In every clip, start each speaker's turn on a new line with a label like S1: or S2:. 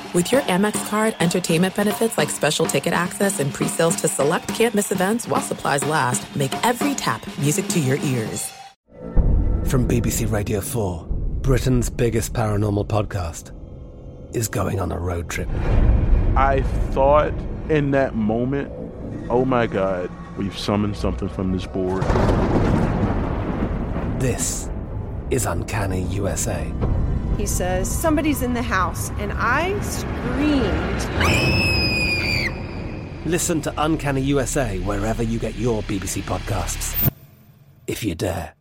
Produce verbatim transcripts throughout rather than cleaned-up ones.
S1: With your Amex card, entertainment benefits like special ticket access and pre-sales to select can't-miss events while supplies last make every tap music to your ears.
S2: From B B C Radio four, Britain's biggest paranormal podcast is going on a road trip.
S3: I thought in that moment, oh my God, we've summoned something from this board.
S2: This is Uncanny U S A.
S4: He says, somebody's in the house, and I screamed.
S2: Listen to Uncanny U S A wherever you get your B B C podcasts, if you dare.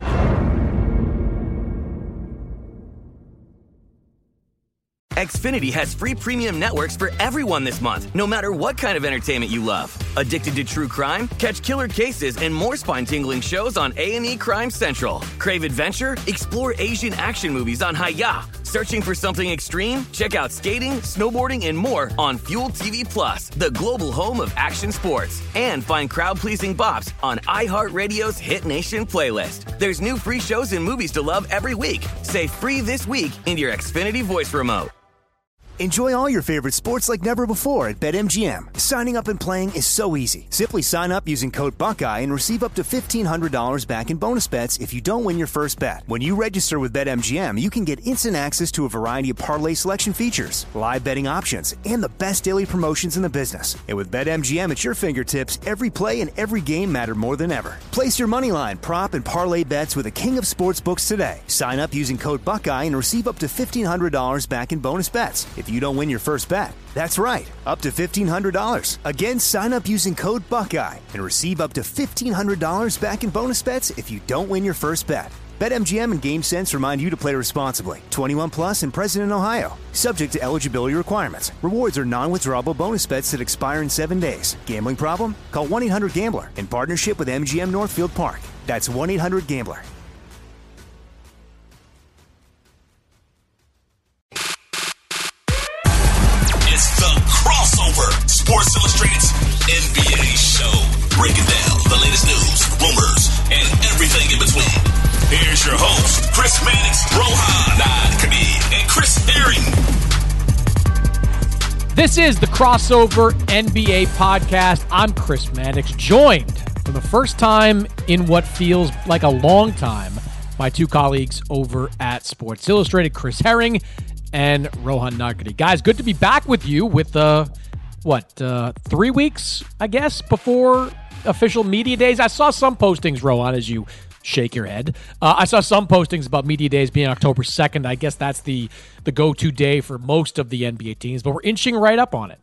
S5: Xfinity has free premium networks for everyone this month, no matter what kind of entertainment you love. Addicted to true crime? Catch killer cases and more spine-tingling shows on A and E Crime Central. Crave adventure? Explore Asian action movies on Hi-Ya. Searching for something extreme? Check out skating, snowboarding, and more on Fuel T V Plus, the global home of action sports. And find crowd-pleasing bops on iHeartRadio's Hit Nation playlist. There's new free shows and movies to love every week. Say free this week in your Xfinity voice remote.
S6: Enjoy all your favorite sports like never before at BetMGM. Signing up and playing is so easy. Simply sign up using code Buckeye and receive up to fifteen hundred dollars back in bonus bets if you don't win your first bet. When you register with BetMGM, you can get instant access to a variety of parlay selection features, live betting options, and the best daily promotions in the business. And with BetMGM at your fingertips, every play and every game matter more than ever. Place your moneyline, prop, and parlay bets with the king of sportsbooks today. Sign up using code Buckeye and receive up to fifteen hundred dollars back in bonus bets if you don't win your first bet. That's right, up to fifteen hundred dollars. Again, sign up using code Buckeye and receive up to fifteen hundred dollars back in bonus bets if you don't win your first bet. BetMGM and GameSense remind you to play responsibly. twenty-one plus and present in Ohio. Subject to eligibility requirements. Rewards are non-withdrawable bonus bets that expire in seven days. Gambling problem? Call one eight hundred gambler in partnership with M G M Northfield Park. That's one eight hundred gambler.
S7: Sports Illustrated's N B A show, breaking down the latest news, rumors, and everything in between. Here's your host, Chris Mannix, Rohan Ad-Khabib, and Chris Herring.
S8: This is the Crossover N B A podcast. I'm Chris Mannix, joined for the first time in what feels like a long time, my two colleagues over at Sports Illustrated, Chris Herring and Rohan Ad-Khabib. Guys, good to be back with you with the uh, What, uh, three weeks, I guess, before official media days? I saw some postings, Rohan, as you shake your head. Uh, I saw some postings about media days being October second. I guess that's the, the go-to day for most of the N B A teams, but we're inching right up on it.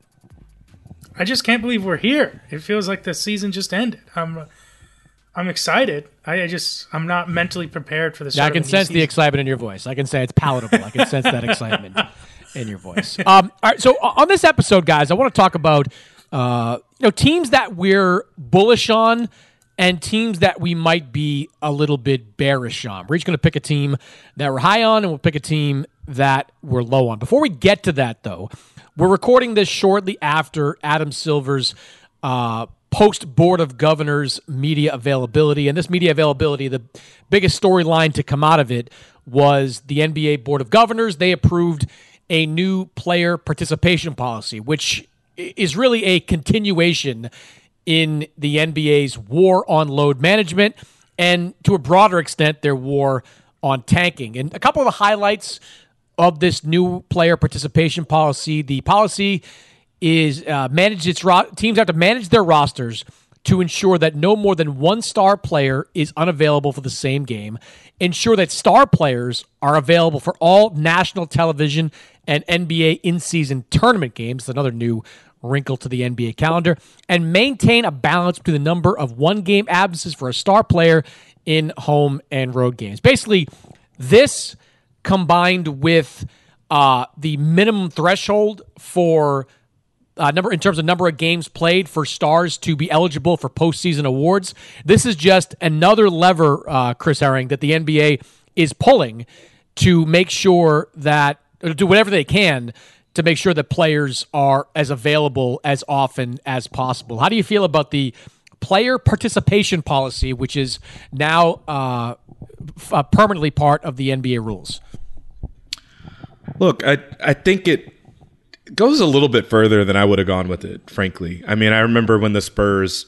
S9: I just can't believe we're here. It feels like the season just ended. I'm I'm excited. I, I just, I'm not mentally prepared for this.
S8: Yeah, I can sense the excitement in your voice. I can say it's palatable. I can sense that excitement in your voice. Um, all right, so on this episode, guys, I want to talk about uh, you know teams that we're bullish on and teams that we might be a little bit bearish on. We're each going to pick a team that we're high on, and we'll pick a team that we're low on. Before we get to that, though, we're recording this shortly after Adam Silver's uh, post-Board of Governors media availability, and this media availability, the biggest storyline to come out of it was the N B A Board of Governors. They approved a new player participation policy, which is really a continuation in the N B A's war on load management and, to a broader extent, their war on tanking. And a couple of the highlights of this new player participation policy: the policy is uh, manage its ro- teams have to manage their rosters to ensure that no more than one star player is unavailable for the same game, ensure that star players are available for all national television and N B A in-season tournament games, another new wrinkle to the N B A calendar, and maintain a balance between the number of one-game absences for a star player in home and road games. Basically, this combined with uh, the minimum threshold for Uh, number in terms of number of games played for stars to be eligible for postseason awards. This is just another lever, uh, Chris Herring, that the N B A is pulling to make sure that, or do whatever they can to make sure that players are as available as often as possible. How do you feel about the player participation policy, which is now uh, f- uh, permanently part of the N B A rules?
S10: Look, I I think it goes a little bit further than I would have gone with it, frankly. I mean, I remember when the Spurs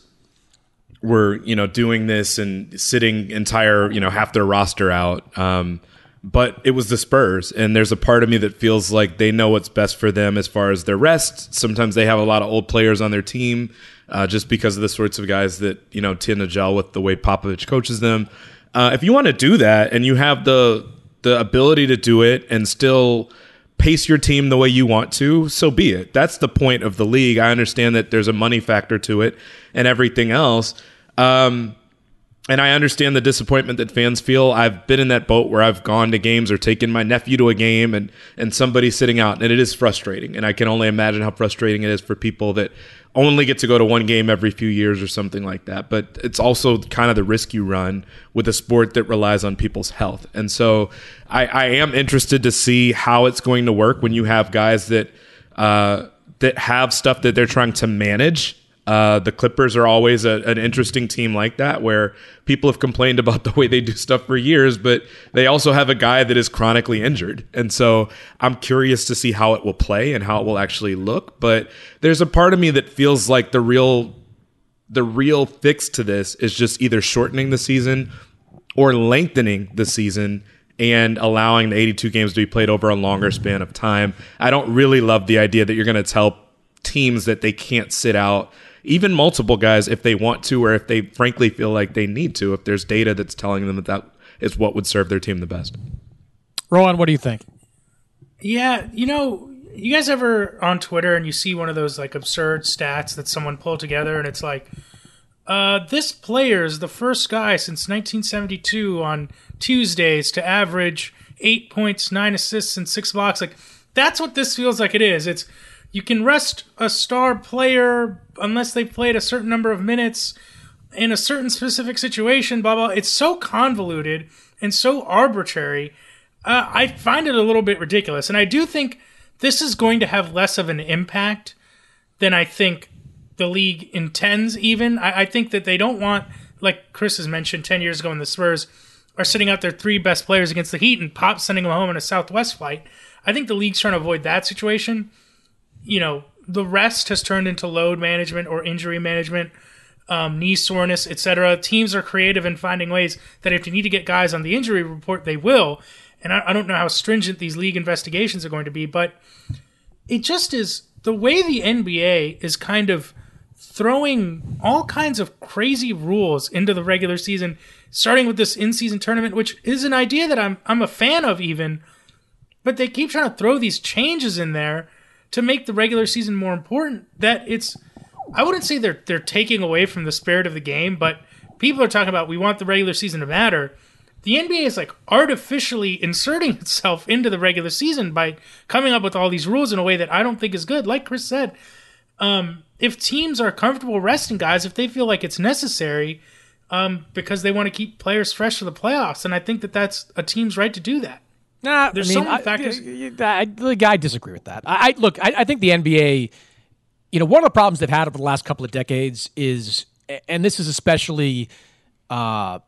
S10: were, you know, doing this and sitting entire, you know, half their roster out. Um, but it was the Spurs, and there's a part of me that feels like they know what's best for them as far as their rest. Sometimes they have a lot of old players on their team uh, just because of the sorts of guys that, you know, tend to gel with the way Popovich coaches them. Uh, if you want to do that and you have the the ability to do it and still pace your team the way you want to, so be it. That's the point of the league. I understand that there's a money factor to it and everything else. Um, and I understand the disappointment that fans feel. I've been in that boat where I've gone to games or taken my nephew to a game and, and somebody's sitting out, and it is frustrating. And I can only imagine how frustrating it is for people that only get to go to one game every few years or something like that. But it's also kind of the risk you run with a sport that relies on people's health. And so I, I am interested to see how it's going to work when you have guys that uh, that have stuff that they're trying to manage. Uh, the Clippers are always a, an interesting team like that, where people have complained about the way they do stuff for years, but they also have a guy that is chronically injured. And so I'm curious to see how it will play and how it will actually look. But there's a part of me that feels like the real, the real fix to this is just either shortening the season or lengthening the season and allowing the eighty-two games to be played over a longer span of time. I don't really love the idea that you're going to tell teams that they can't sit out even multiple guys if they want to, or if they frankly feel like they need to, if there's data that's telling them that that is what would serve their team the best.
S8: Rowan, what do you think?
S9: Yeah, you know, you guys ever on Twitter and you see one of those like absurd stats that someone pulled together and it's like, uh, this player is the first guy since nineteen seventy-two on Tuesdays to average eight points, nine assists, and six blocks. Like, that's what this feels like it is. It's, you can rest a star player unless they played a certain number of minutes in a certain specific situation, blah, blah. It's so convoluted and so arbitrary. Uh, I find it a little bit ridiculous. And I do think this is going to have less of an impact than I think the league intends even. I, I think that they don't want, like Chris has mentioned, ten years ago when the Spurs are sitting out their three best players against the Heat and Pop sending them home in a Southwest flight. I think the league's trying to avoid that situation. You know, the rest has turned into load management or injury management, um, knee soreness, et cetera. Teams are creative in finding ways that if you need to get guys on the injury report, they will. And I, I don't know how stringent these league investigations are going to be, but it just is the way the N B A is kind of throwing all kinds of crazy rules into the regular season, starting with this in-season tournament, which is an idea that I'm I'm a fan of even, but they keep trying to throw these changes in there to make the regular season more important, that it's, I wouldn't say they're they're taking away from the spirit of the game, but people are talking about we want the regular season to matter. The N B A is like artificially inserting itself into the regular season by coming up with all these rules in a way that I don't think is good. Like Chris said, um, if teams are comfortable resting guys, if they feel like it's necessary um, because they want to keep players fresh for the playoffs, and I think that that's a team's right to do that.
S8: Nah,
S9: There's
S8: I mean,
S9: so many
S8: I,
S9: factors.
S8: I, I, I disagree with that. I, I look. I, I think the N B A, you know, one of the problems they've had over the last couple of decades is, and this is especially, uh,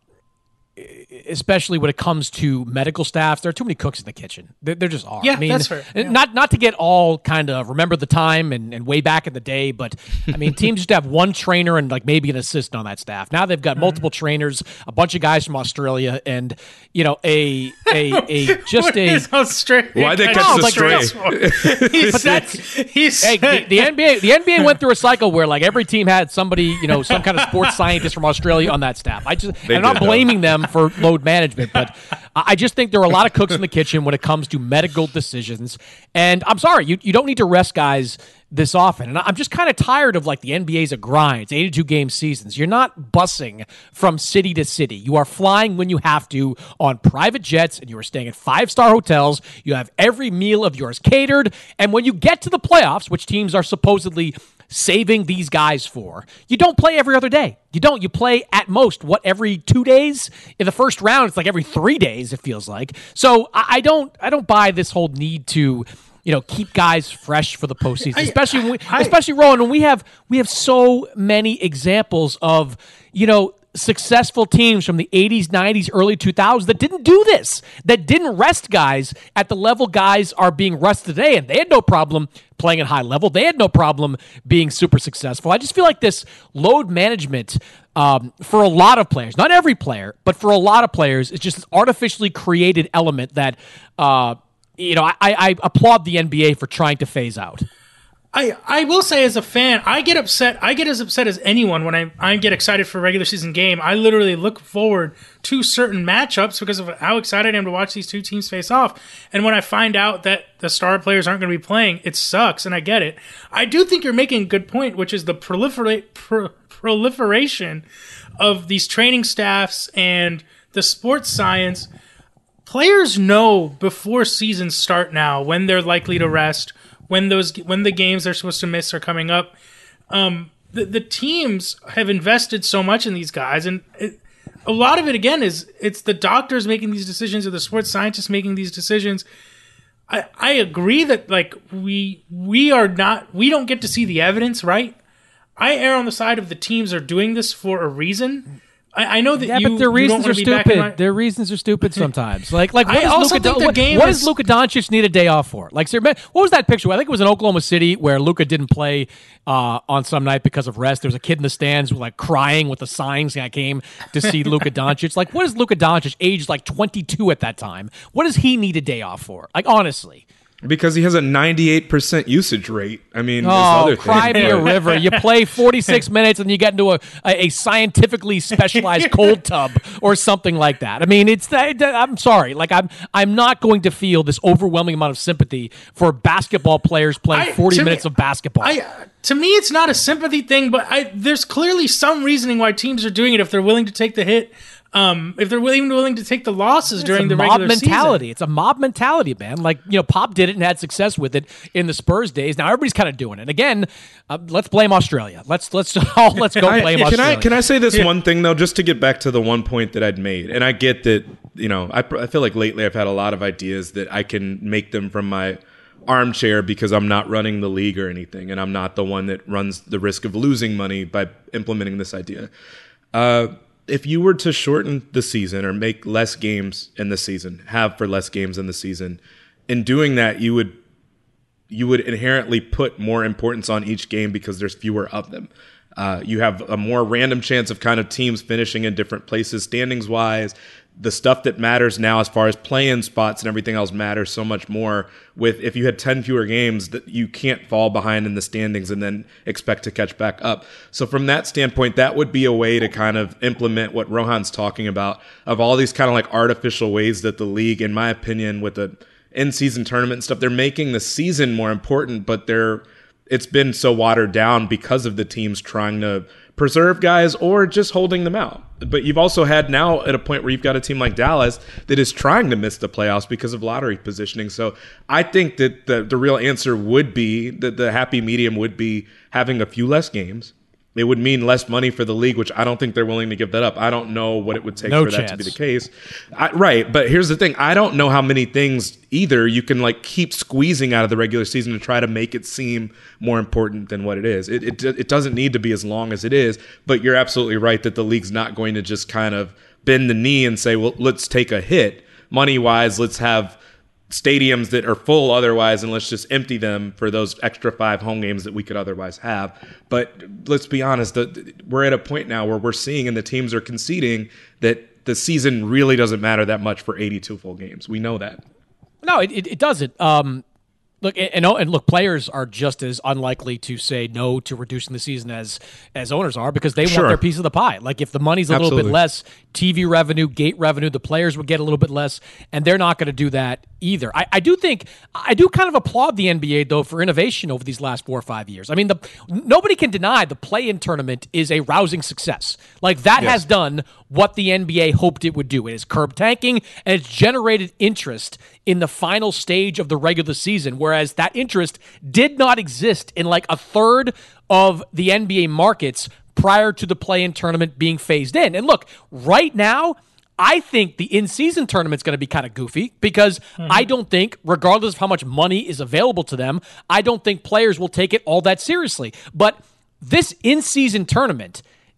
S8: especially when it comes to medical staff, there are too many cooks in the kitchen. There, there just are.
S9: Yeah,
S8: I mean,
S9: that's fair. Yeah.
S8: Not not to get all kind of remember the time and, and way back in the day, but I mean, teams used to have one trainer and like maybe an assistant on that staff. Now they've got mm-hmm. multiple trainers, a bunch of guys from Australia, and you know, a a a just a
S9: Australia.
S10: Why they catch
S8: oh,
S10: the
S8: like,
S10: stray?
S8: But that's
S9: he's
S8: hey, the, the N B A. The N B A went through a cycle where like every team had somebody, you know, some kind of sports scientist from Australia on that staff. I just, and I'm not
S10: did,
S8: blaming them for load management, but I just think there are a lot of cooks in the kitchen when it comes to medical decisions. And I'm sorry, you, you don't need to rest guys this often. And I'm just kind of tired of like the N B A's a grind. It's eighty-two game seasons. You're not bussing from city to city. You are flying when you have to on private jets, and you are staying at five-star hotels. You have every meal of yours catered. And when you get to the playoffs, which teams are supposedly saving these guys for, you don't play every other day. You don't. You play at most, what, every two days? In the first round, it's like every three days, it feels like. So I, I don't I don't buy this whole need to, you know, keep guys fresh for the postseason, I, especially when we,
S9: I,
S8: especially Rowan, when we have we have so many examples of, you know, successful teams from the eighties, nineties, early two thousands that didn't do this, that didn't rest guys at the level guys are being rested today, and they had no problem playing at high level. They had no problem being super successful. I just feel like this load management um, for a lot of players, not every player, but for a lot of players, is just an artificially created element that, uh, you know, I, I applaud the N B A for trying to phase out.
S9: I, I will say as a fan, I get upset. I get as upset as anyone when I, I get excited for a regular season game. I literally look forward to certain matchups because of how excited I am to watch these two teams face off. And when I find out that the star players aren't going to be playing, it sucks, and I get it. I do think you're making a good point, which is the proliferate, pro, proliferation of these training staffs and the sports science. Players know before seasons start now when they're likely to rest, when those when the games they're supposed to miss are coming up. Um, the, the teams have invested so much in these guys, and it, a lot of it, again, is it's the doctors making these decisions or the sports scientists making these decisions. I, I agree that like we we are not we don't get to see the evidence, right? I err on the side of the teams are doing this for a reason. I, I know that
S8: yeah,
S9: you,
S8: but their reasons are stupid.
S9: My...
S8: Their reasons are stupid sometimes. Like, like what
S9: I
S8: does
S9: also
S8: Luka,
S9: think the
S8: what,
S9: game
S8: what
S9: is...
S8: does Luka Doncic need a day off for? Like, what was that picture? I think it was in Oklahoma City where Luka didn't play uh, on some night because of rest. There was a kid in the stands like crying with the signs. I came to see Luka Doncic. Like, what is Luka Doncic, aged like twenty-two at that time? What does he need a day off for? Like, honestly.
S10: Because he has a ninety-eight percent usage rate. I mean,
S8: oh,
S10: other
S8: cry me a river. You play forty-six minutes and you get into a, a, a scientifically specialized cold tub or something like that. I mean, it's I'm sorry. Like, I'm I'm not going to feel this overwhelming amount of sympathy for basketball players playing
S9: I,
S8: forty minutes
S9: me,
S8: of basketball.
S9: I, to me, it's not a sympathy thing, but I, there's clearly some reasoning why teams are doing it if they're willing to take the hit. Um, if they're even willing to take the losses
S8: it's
S9: during the
S8: mob
S9: regular
S8: mentality.
S9: season.
S8: It's a mob mentality, man. Like, you know, Pop did it and had success with it in the Spurs days. Now everybody's kind of doing it. Again, uh, let's blame Australia. Let's let's oh, let's go
S10: I,
S8: blame
S10: can
S8: Australia.
S10: I can I say this
S9: yeah.
S10: one thing though, just to get back to the one point that I'd made, and I get that, you know, I I feel like lately I've had a lot of ideas that I can make them from my armchair because I'm not running the league or anything, and I'm not the one that runs the risk of losing money by implementing this idea. Uh, If you were to shorten the season or make less games in the season, have for less games in the season, in doing that, you would you would inherently put more importance on each game because there's fewer of them. Uh, you have a more random chance of kind of teams finishing in different places, standings wise. The stuff that matters now as far as play-in spots and everything else matters so much more. With if you had ten fewer games, that you can't fall behind in the standings and then expect to catch back up. So from that standpoint, that would be a way to kind of implement what Rohan's talking about, of all these kind of like artificial ways that the league, in my opinion, with the in-season tournament and stuff, they're making the season more important, but they're it's been so watered down because of the teams trying to preserve guys or just holding them out. But you've also had now at a point where you've got a team like Dallas that is trying to miss the playoffs because of lottery positioning. So I think that the, the real answer would be that the happy medium would be having a few less games. It would mean less money for the league, which I don't think they're willing to give that up. I don't know what it would take
S8: no
S10: for
S8: chance.
S10: that to be the case. I, right. But here's the thing. I don't know how many things either you can like keep squeezing out of the regular season to try to make it seem more important than what it is. It, it, it doesn't need to be as long as it is, but you're absolutely right that the league's not going to just kind of bend the knee and say, well, let's take a hit money wise. Let's have stadiums that are full otherwise, and let's just empty them for those extra five home games that we could otherwise have. But let's be honest, the, we're at a point now where we're seeing and the teams are conceding that the season really doesn't matter that much for eighty-two full games. We know that.
S8: No, it, it, it doesn't. Um, look, and, and look, players are just as unlikely to say no to reducing the season as as owners are because they
S10: Sure.
S8: want their piece of the pie. Like if the money's a
S10: Absolutely.
S8: little bit less, T V revenue, gate revenue, the players would get a little bit less, and they're not going to do that either. I, I do think, I do kind of applaud the N B A, though, for innovation over these last four or five years. I mean, the nobody can deny the play-in tournament is a rousing success. Like, that
S10: Yes.
S8: has done what the N B A hoped it would do. It has curbed tanking, and it's generated interest in the final stage of the regular season, whereas that interest did not exist in like a third of the N B A markets prior to the play-in tournament being phased in. And look, right now, I think the in-season tournament's going to be kind of goofy because mm-hmm. I don't think, regardless of how much money is available to them, I don't think players will take it all that seriously. But this in-season tournament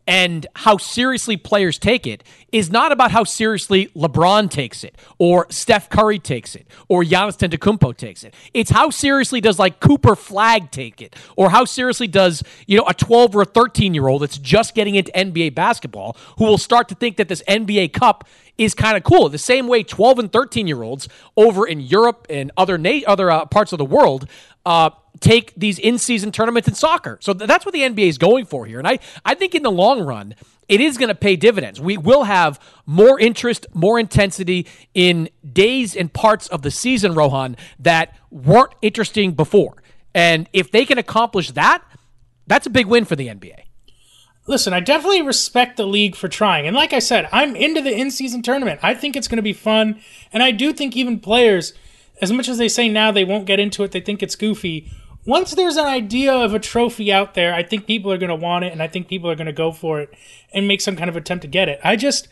S8: and how seriously players take it is not about how seriously LeBron takes it, or Steph Curry takes it, or Giannis Antetokounmpo takes it. It's how seriously does like Cooper Flagg take it, or how seriously does, you know, a twelve or a thirteen year old that's just getting into N B A basketball who will start to think that this N B A Cup is kind of cool. The same way twelve and thirteen year olds over in Europe and other na- other uh, parts of the world uh, take these in-season tournaments in soccer. So th- that's what the N B A is going for here. And I, I think in the long run, it is going to pay dividends. We will have more interest, more intensity in days and parts of the season, Rohan, that weren't interesting before. And if they can accomplish that, that's a big win for the N B A.
S9: Listen, I definitely respect the league for trying. And like I said, I'm into the in-season tournament. I think it's going to be fun. And I do think even players, as much as they say now they won't get into it, they think it's goofy. Once there's an idea of a trophy out there, I think people are going to want it, and I think people are going to go for it and make some kind of attempt to get it. I just...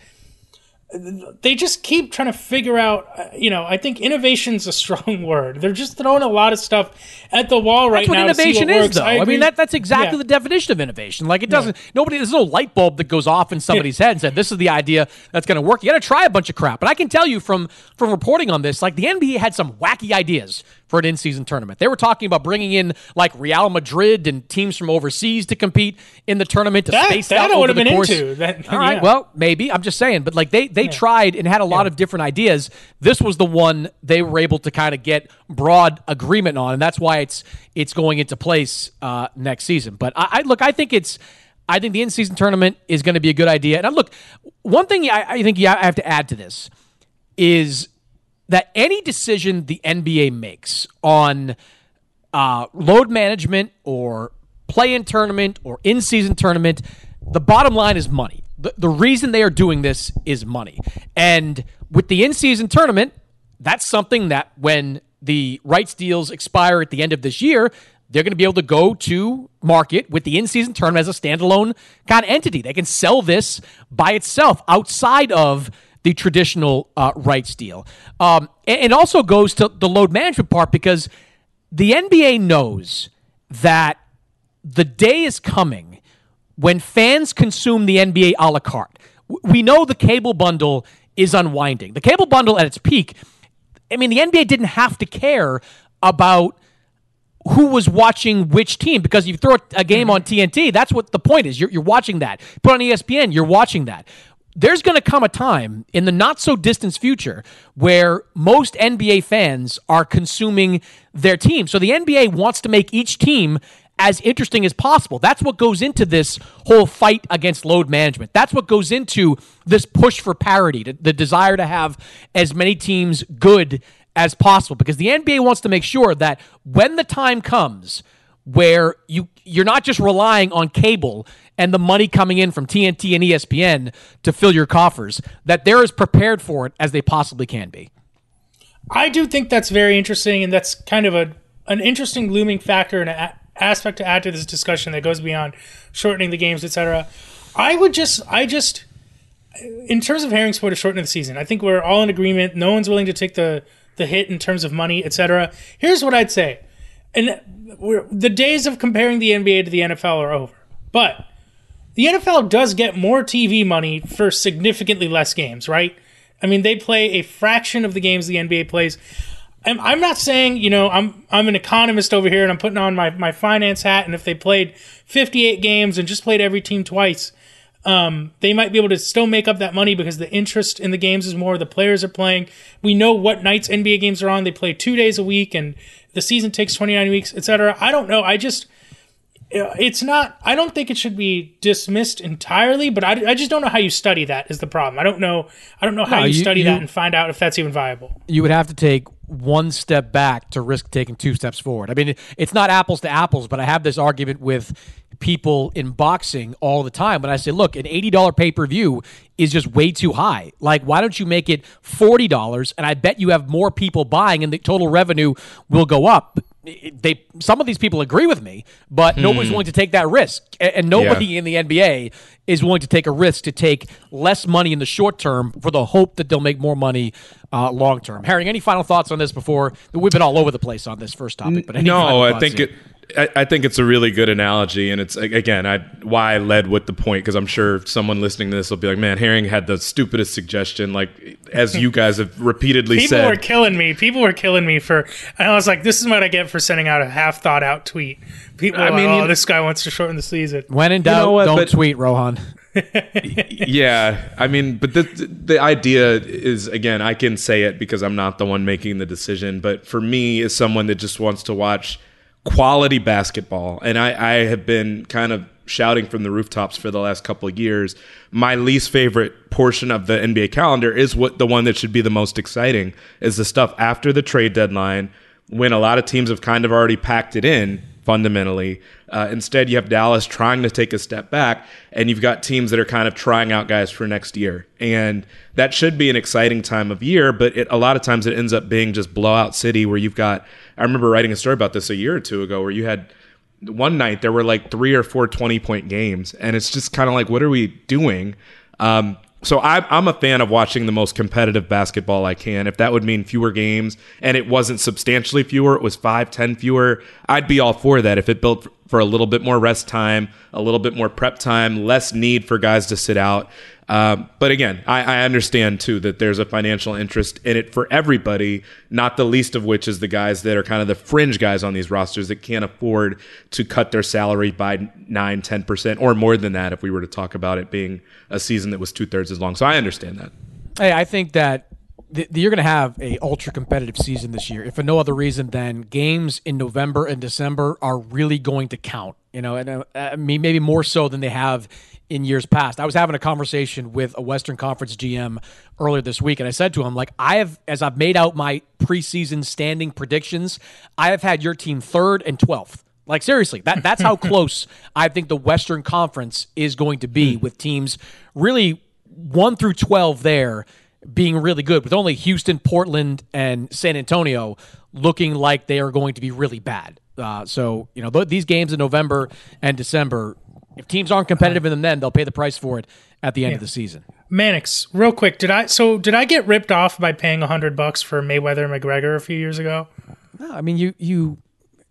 S9: They just keep trying to figure out, you know, I think innovation's a strong word. They're just throwing a lot of stuff at the wall right now.
S8: That's what innovation is, though. I,
S9: I
S8: mean, that that's exactly
S9: yeah.
S8: the definition of innovation. Like, it doesn't, yeah. nobody, there's no light bulb that goes off in somebody's yeah. head and said, this is the idea that's going to work. You got to try a bunch of crap. But I can tell you from, from reporting on this, like, the N B A had some wacky ideas for an in-season tournament. They were talking about bringing in, like, Real Madrid and teams from overseas to compete in the tournament to
S9: that,
S8: space
S9: that
S8: out
S9: I would
S8: over
S9: have
S8: the
S9: been
S8: course.
S9: into. That,
S8: All right,
S9: yeah.
S8: well, maybe. I'm just saying. But, like, they, they
S9: yeah.
S8: tried and had a lot
S9: yeah.
S8: of different ideas. This was the one they were able to kind of get broad agreement on, and that's why it's it's going into place uh, next season. But I, I look, I think it's, I think the in-season tournament is going to be a good idea. And I, look, one thing I, I think I have to add to this is that any decision the N B A makes on uh, load management or play-in tournament or in-season tournament, the bottom line is money. The, the reason they are doing this is money. And with the in-season tournament, that's something that when the rights deals expire at the end of this year, they're going to be able to go to market with the in-season tournament as a standalone kind of entity. They can sell this by itself outside of the traditional uh, rights deal. Um, and it also goes to the load management part because the N B A knows that the day is coming when fans consume the N B A a la carte. We know the cable bundle is unwinding. The cable bundle at its peak, I mean, the N B A didn't have to care about who was watching which team because you throw a game on T N T, that's what the point is. You're, you're watching that. Put on E S P N, you're watching that. There's going to come a time in the not-so-distant future where most N B A fans are consuming their team. So the N B A wants to make each team as interesting as possible. That's what goes into this whole fight against load management. That's what goes into this push for parity, the desire to have as many teams good as possible, because the N B A wants to make sure that when the time comes where you, you're not just relying on cable and the money coming in from T N T and E S P N to fill your coffers, that they're as prepared for it as they possibly can be.
S9: I do think that's very interesting, and that's kind of a an interesting looming factor and an aspect to add to this discussion that goes beyond shortening the games, et cetera. I would just, I just, in terms of Herring's point of shortening the season, I think we're all in agreement. No one's willing to take the, the hit in terms of money, et cetera. Here's what I'd say. And we're, the days of comparing the N B A to the N F L are over. But the N F L does get more T V money for significantly less games, right? I mean, they play a fraction of the games the N B A plays. I'm, I'm not saying, you know, I'm I'm an economist over here and I'm putting on my, my finance hat, and if they played fifty-eight games and just played every team twice, um, they might be able to still make up that money because the interest in the games is more, the players are playing. We know what nights N B A games are on. They play two days a week, and the season takes twenty-nine weeks, et cetera. I don't know. I just... It's not, I don't think it should be dismissed entirely, but I, I just don't know how you study that is the problem. I don't know, I don't know how
S8: no,
S9: you,
S8: you
S9: study
S8: you,
S9: that and find out if that's even viable.
S8: You would have to take one step back to risk taking two steps forward. I mean, it's not apples to apples, but I have this argument with people in boxing all the time when I say, look, an eighty dollars pay-per-view is just way too high. Like, why don't you make it forty dollars, and I bet you have more people buying and the total revenue will go up. They some of these people agree with me, but hmm. nobody's willing to take that risk, and nobody yeah. in the N B A is willing to take a risk to take less money in the short term for the hope that they'll make more money uh, long term. Herring, any final thoughts on this before we've been all over the place on this first topic? But any
S10: no,
S8: final
S10: I
S8: thoughts
S10: think
S8: here?
S10: it. I, I think it's a really good analogy, and it's again I why I led with the point, because I'm sure someone listening to this will be like, "Man, Herring had the stupidest suggestion." Like, as you guys have repeatedly
S9: People
S10: said,
S9: were killing me. People were killing me for. And I was like, "This is what I get for sending out a half thought out tweet." People, I mean, like, oh, this guy wants to shorten the season.
S8: When in doubt, you know what, don't but, tweet, Rohan.
S10: Yeah, I mean, but the the idea is, again, I can say it because I'm not the one making the decision, but for me, as someone that just wants to watch quality basketball, and I, I have been kind of shouting from the rooftops for the last couple of years, my least favorite portion of the N B A calendar is what the one that should be the most exciting, is the stuff after the trade deadline, when a lot of teams have kind of already packed it in fundamentally. Uh, instead, you have Dallas trying to take a step back, and you've got teams that are kind of trying out guys for next year. And that should be an exciting time of year, but it, a lot of times it ends up being just blowout city, where you've got, I remember writing a story about this a year or two ago, where you had one night there were like three or four twenty-point games, and it's just kind of like, what are we doing? Um, So I, I'm a fan of watching the most competitive basketball I can. If that would mean fewer games, and it wasn't substantially fewer, it was five, ten fewer, I'd be all for that. If it built for a little bit more rest time, a little bit more prep time, less need for guys to sit out. Um, but again, I, I understand too that there's a financial interest in it for everybody, not the least of which is the guys that are kind of the fringe guys on these rosters that can't afford to cut their salary by nine, ten percent or more than that if we were to talk about it being a season that was two-thirds as long. So I understand that.
S8: Hey, I think that th- you're going to have a ultra-competitive season this year, if for no other reason than games in November and December are really going to count. You know, and uh, I mean, maybe more so than they have in years past. I was having a conversation with a Western Conference G M earlier this week, and I said to him, like, I have, as I've made out my preseason standing predictions, I have had your team third and twelfth. Like, seriously, that that's how close I think the Western Conference is going to be, with teams really one through twelve there being really good, with only Houston, Portland, and San Antonio looking like they are going to be really bad. Uh, so, you know, th- these games in November and December, if teams aren't competitive in them then, they'll pay the price for it at the end yeah. of the season.
S9: Mannix, real quick, did I so did I get ripped off by paying a hundred bucks for Mayweather and McGregor a few years ago?
S8: No, I mean, you you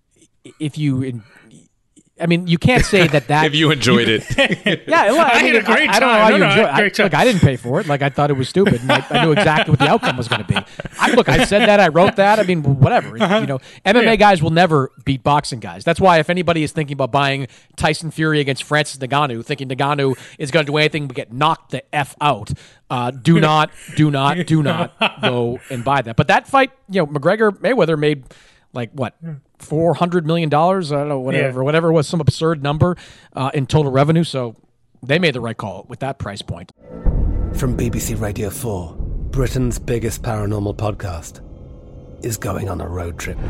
S8: if you I mean, you can't say that that
S10: if you enjoyed it.
S8: Yeah, well, I,
S9: I
S8: mean,
S9: had a great
S8: I, I don't know
S9: time.
S8: how
S9: No,
S8: you
S9: no,
S8: enjoy
S9: I had a
S8: it.
S9: great
S8: I, look, I didn't pay for it. Like, I thought it was stupid. And I, I knew exactly what the outcome was going to be. I, look, I said that. I wrote that. I mean, whatever. Uh-huh. You know, M M A yeah. guys will never beat boxing guys. That's why if anybody is thinking about buying Tyson Fury against Francis Ngannou, thinking Ngannou is going to do anything but get knocked the F out, uh, do not, do not, do not go and buy that. But that fight, you know, McGregor Mayweather made like what? Four hundred million dollars, I don't know, whatever, yeah. whatever was some absurd number uh, in total revenue. So they made the right call with that price point.
S2: From B B C Radio Four, Britain's biggest paranormal podcast is going on a road trip.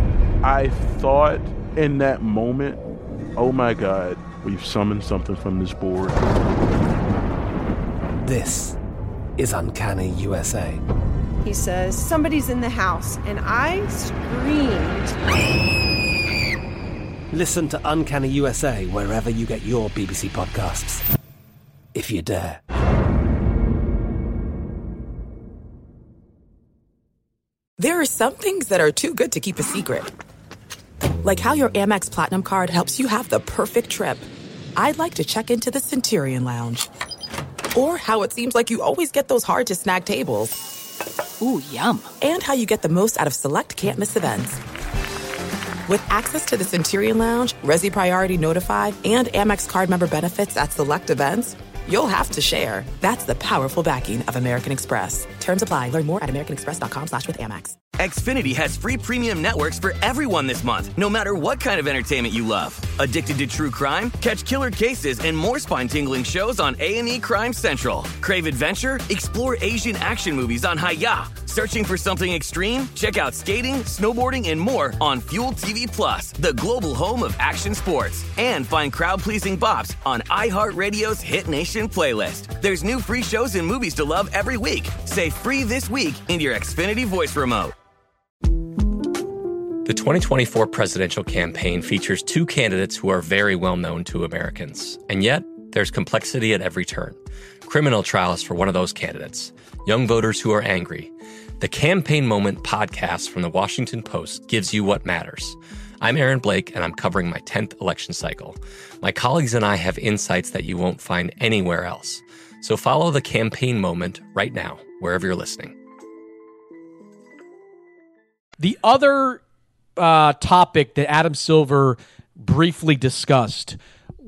S3: I thought in that moment, oh my God, we've summoned something from this board.
S2: This is Uncanny U S A.
S4: He says, somebody's in the house, and I screamed.
S2: Listen to Uncanny U S A wherever you get your B B C podcasts, if you dare.
S1: There are some things that are too good to keep a secret. Like how your Amex Platinum card helps you have the perfect trip. I'd like to check into the Centurion Lounge. Or how it seems like you always get those hard-to-snag tables.
S11: Ooh, yum.
S1: And how you get the most out of select can't-miss events. With access to the Centurion Lounge, Resi Priority Notified, and Amex card member benefits at select events, you'll have to share. That's the powerful backing of American Express. Terms apply. Learn more at americanexpress.com slash with Amex.
S5: Xfinity has free premium networks for everyone this month, no matter what kind of entertainment you love. Addicted to true crime? Catch killer cases and more spine-tingling shows on A and E Crime Central. Crave adventure? Explore Asian action movies on Hi-Ya. Searching for something extreme? Check out skating, snowboarding, and more on Fuel T V Plus, the global home of action sports. And find crowd-pleasing bops on iHeartRadio's Hit Nation playlist. There's new free shows and movies to love every week. Say free this week in your Xfinity voice remote.
S12: The twenty twenty-four presidential campaign features two candidates who are very well known to Americans. And yet, there's complexity at every turn. Criminal trials for one of those candidates. Young voters who are angry. The Campaign Moment podcast from the Washington Post gives you what matters. I'm Aaron Blake, and I'm covering my tenth election cycle. My colleagues and I have insights that you won't find anywhere else. So follow the campaign moment right now, wherever you're listening.
S8: The other uh, topic that Adam Silver briefly discussed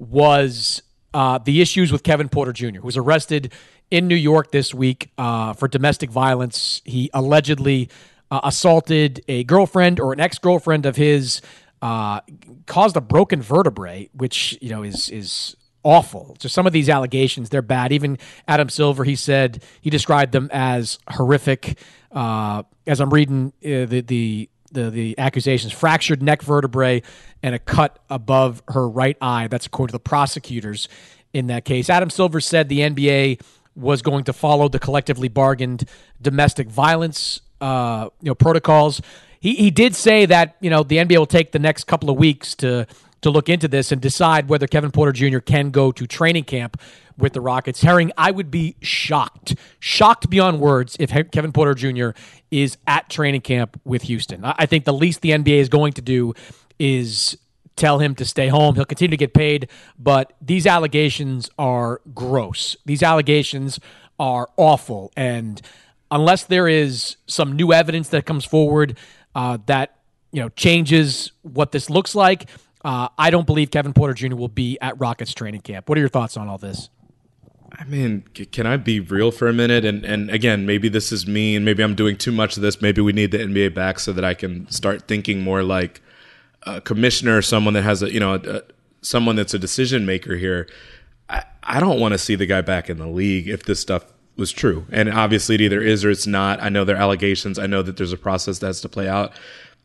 S8: was uh, the issues with Kevin Porter Junior, who was arrested in New York this week uh, for domestic violence. He allegedly uh, assaulted a girlfriend or an ex-girlfriend of his, uh, caused a broken vertebrae, which, you know, is is awful. So some of these allegations, they're bad. Even Adam Silver, he said, he described them as horrific. Uh, as I'm reading uh, the, the the the accusations, fractured neck vertebrae and a cut above her right eye. That's according to the prosecutors in that case. Adam Silver said the N B A was going to follow the collectively bargained domestic violence uh, you know, protocols. He he did say that, you know, the N B A will take the next couple of weeks to to look into this and decide whether Kevin Porter Junior can go to training camp with the Rockets. Herring, I would be shocked, shocked beyond words if Kevin Porter Junior is at training camp with Houston. I think the least the N B A is going to do is tell him to stay home. He'll continue to get paid, but these allegations are gross. These allegations are awful, and unless there is some new evidence that comes forward uh, that, you know, changes what this looks like, uh, I don't believe Kevin Porter Junior will be at Rockets training camp. What are your thoughts on all this?
S10: I mean, can I be real for a minute? And and again, maybe this is me, and maybe I'm doing too much of this. Maybe we need the N B A back so that I can start thinking more like a commissioner or someone that has a, you know, a, someone that's a decision maker here. I, I don't want to see the guy back in the league if this stuff was true. And obviously it either is or it's not. I know there are allegations. I know that there's a process that has to play out.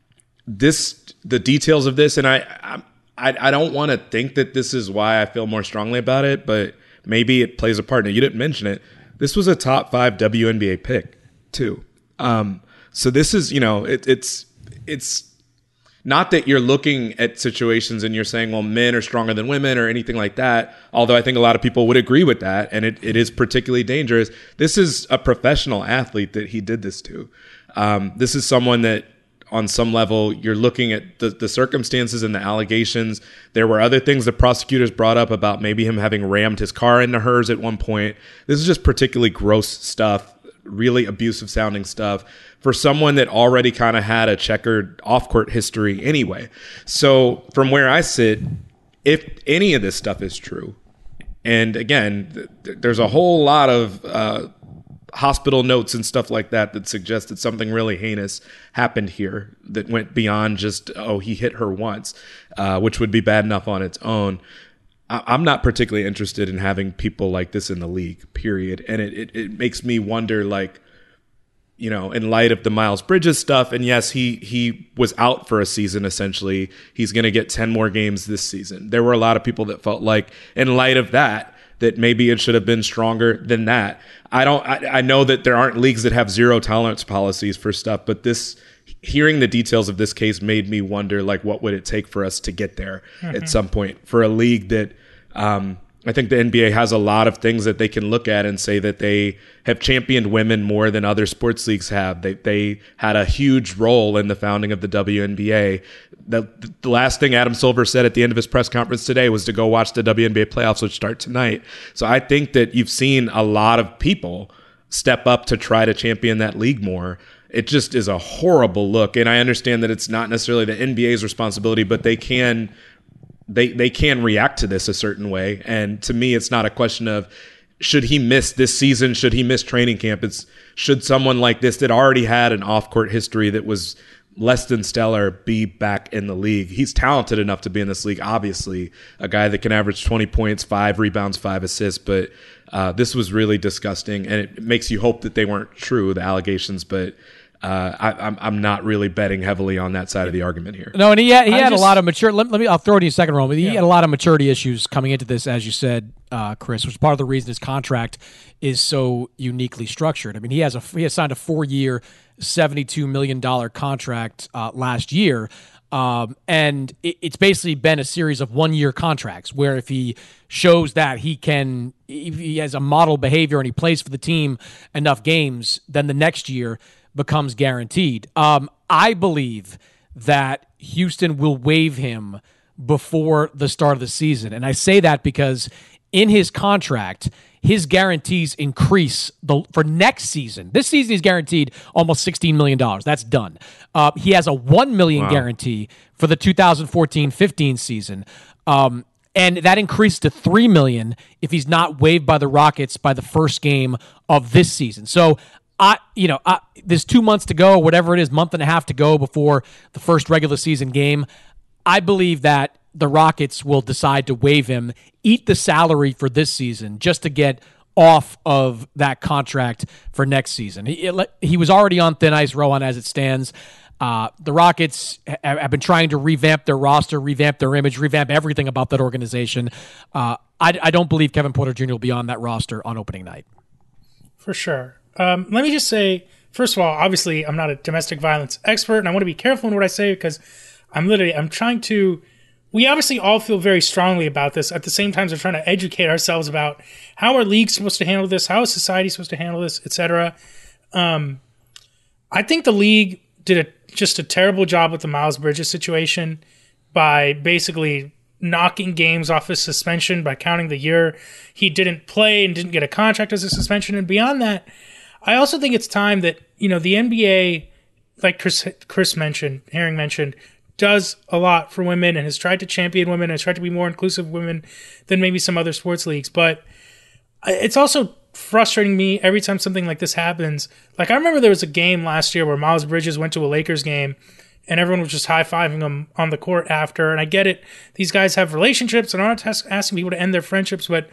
S10: This, the details of this, and I, I, I don't want to think that this is why I feel more strongly about it, but maybe it plays a part. Now, you didn't mention it. This was a top five W N B A pick too. Um, so this is, you know, it, it's, it's not that you're looking at situations and you're saying, well, men are stronger than women or anything like that. Although I think a lot of people would agree with that. And it, it is particularly dangerous. This is a professional athlete that he did this to. Um, this is someone that, on some level, you're looking at the, the circumstances and the allegations. There were other things the prosecutors brought up about maybe him having rammed his car into hers at one point. This is just particularly gross stuff, really abusive sounding stuff for someone that already kind of had a checkered off-court history anyway. So from where I sit, if any of this stuff is true, and again, th- there's a whole lot of uh, hospital notes and stuff like that that suggest that something really heinous happened here that went beyond just, oh, he hit her once, uh, which would be bad enough on its own. I- I'm not particularly interested in having people like this in the league, period. And it, it, it makes me wonder, like, you know, in light of the Miles Bridges stuff, and yes, he he was out for a season, essentially. He's going to get ten more games this season. There were a lot of people that felt like, in light of that, that maybe it should have been stronger than that. I don't. I, I know that there aren't leagues that have zero tolerance policies for stuff, but this, hearing the details of this case made me wonder, like, what would it take for us to get there mm-hmm. at some point for a league that, um, I think the N B A has a lot of things that they can look at and say that they have championed women more than other sports leagues have. They they had a huge role in the founding of the W N B A. The, the last thing Adam Silver said at the end of his press conference today was to go watch the W N B A playoffs, which start tonight. So I think that you've seen a lot of people step up to try to champion that league more. It just is a horrible look. And I understand that it's not necessarily the N B A's responsibility, but they can they they can react to this a certain way. And to me, it's not a question of, should he miss this season? Should he miss training camp? It's, should someone like this that already had an off-court history that was less than stellar be back in the league? He's talented enough to be in this league, obviously, a guy that can average twenty points, five rebounds, five assists. But uh, this was really disgusting, and it makes you hope that they weren't true, the allegations. But Uh, I, I'm I'm not really betting heavily on that side of the argument here.
S8: No, and he had, he had just, a lot of mature. Let, let me. I'll throw it to you a second, Roman. He yeah. had a lot of maturity issues coming into this, as you said, uh, Chris, which is part of the reason his contract is so uniquely structured. I mean, he has a he has signed a four year, seventy-two million dollar contract uh, last year. Um, and it, it's basically been a series of one-year contracts where if he shows that he can, if he has a model behavior and he plays for the team enough games, then the next year becomes guaranteed. Um, I believe that Houston will waive him before the start of the season. And I say that because in his contract, his guarantees increase the, for next season. This season, he's guaranteed almost sixteen million dollars. That's done. Uh, he has a one million dollars wow. guarantee for the two thousand fourteen fifteen season. Um, and that increased to three million dollars if he's not waived by the Rockets by the first game of this season. So, I, you know, I, there's two months to go, whatever it is, month and a half to go before the first regular season game. I believe that the Rockets will decide to waive him, eat the salary for this season just to get off of that contract for next season. He, it, he was already on thin ice, Rohan, as it stands. Uh, the Rockets ha- have been trying to revamp their roster, revamp their image, revamp everything about that organization. Uh, I, I don't believe Kevin Porter Junior will be on that roster on opening night.
S9: For sure. Um, let me just say, first of all, obviously I'm not a domestic violence expert, and I want to be careful in what I say because I'm literally, I'm trying to, we obviously all feel very strongly about this. At the same time, we're trying to educate ourselves about how are leagues supposed to handle this, how is society supposed to handle this, et cetera. Um, I think the league did a, just a terrible job with the Miles Bridges situation by basically knocking games off his suspension by counting the year he didn't play and didn't get a contract as a suspension. And beyond that, I also think it's time that, you know, the N B A, like Chris, Chris mentioned, Herring mentioned, does a lot for women and has tried to champion women and has tried to be more inclusive of women than maybe some other sports leagues. But it's also frustrating me every time something like this happens. Like, I remember there was a game last year where Miles Bridges went to a Lakers game and everyone was just high-fiving him on the court after. And I get it. These guys have relationships and I'm not asking people to end their friendships, but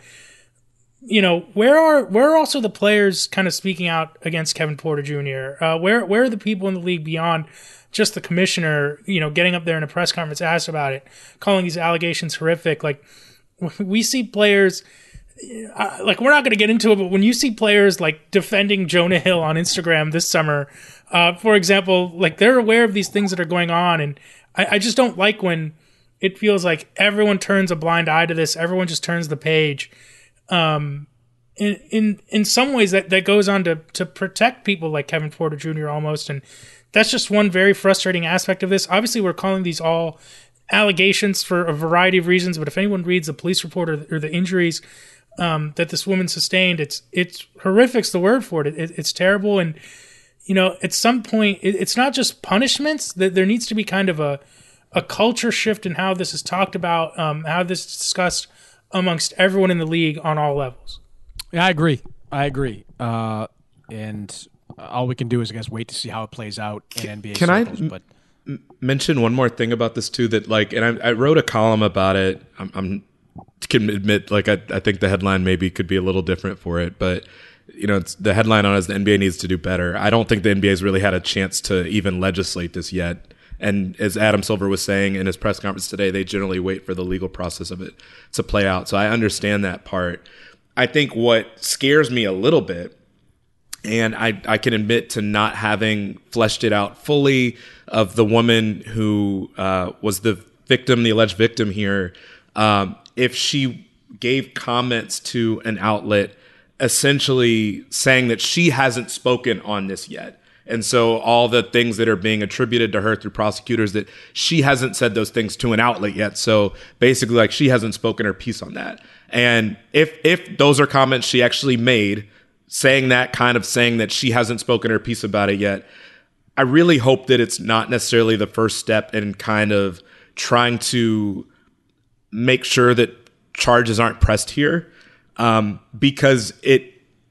S9: you know, where are where are also the players kind of speaking out against Kevin Porter Junior? Uh, where where are the people in the league beyond just the commissioner, you know, getting up there in a press conference, asked about it, calling these allegations horrific? Like, we see players, uh, like, we're not going to get into it, but when you see players, like, defending Jonah Hill on Instagram this summer, uh, for example, like, they're aware of these things that are going on, and I, I just don't like when it feels like everyone turns a blind eye to this, everyone just turns the page. Um, in, in, in some ways that, that goes on to, to protect people like Kevin Porter Junior almost. And that's just one very frustrating aspect of this. Obviously we're calling these all allegations for a variety of reasons, but if anyone reads the police report or, or the injuries, um, that this woman sustained, it's, it's horrific's the word for it. it it's terrible. And, you know, at some point it, it's not just punishments, that there needs to be kind of a, a culture shift in how this is talked about, um, how this is discussed amongst everyone in the league on all levels.
S8: Yeah, I agree. I agree. Uh, and all we can do is, I guess, wait to see how it plays out in N B A
S10: can
S8: circles.
S10: I
S8: but
S10: m- mention one more thing about this too? That like, and I, I wrote a column about it. I'm, I'm can admit, like, I, I think the headline maybe could be a little different for it, but you know, it's, the headline on it is the N B A needs to do better. I don't think the N B A has really had a chance to even legislate this yet. And as Adam Silver was saying in his press conference today, they generally wait for the legal process of it to play out. So I understand that part. I think what scares me a little bit, and I, I can admit to not having fleshed it out fully, of the woman who uh, was the victim, the alleged victim here, um, if she gave comments to an outlet essentially saying that she hasn't spoken on this yet. And so all the things that are being attributed to her through prosecutors, that she hasn't said those things to an outlet yet. So basically, like, she hasn't spoken her piece on that. And if if those are comments she actually made, saying that, kind of saying that she hasn't spoken her piece about it yet, I really hope that it's not necessarily the first step in kind of trying to make sure that charges aren't pressed here, um, because it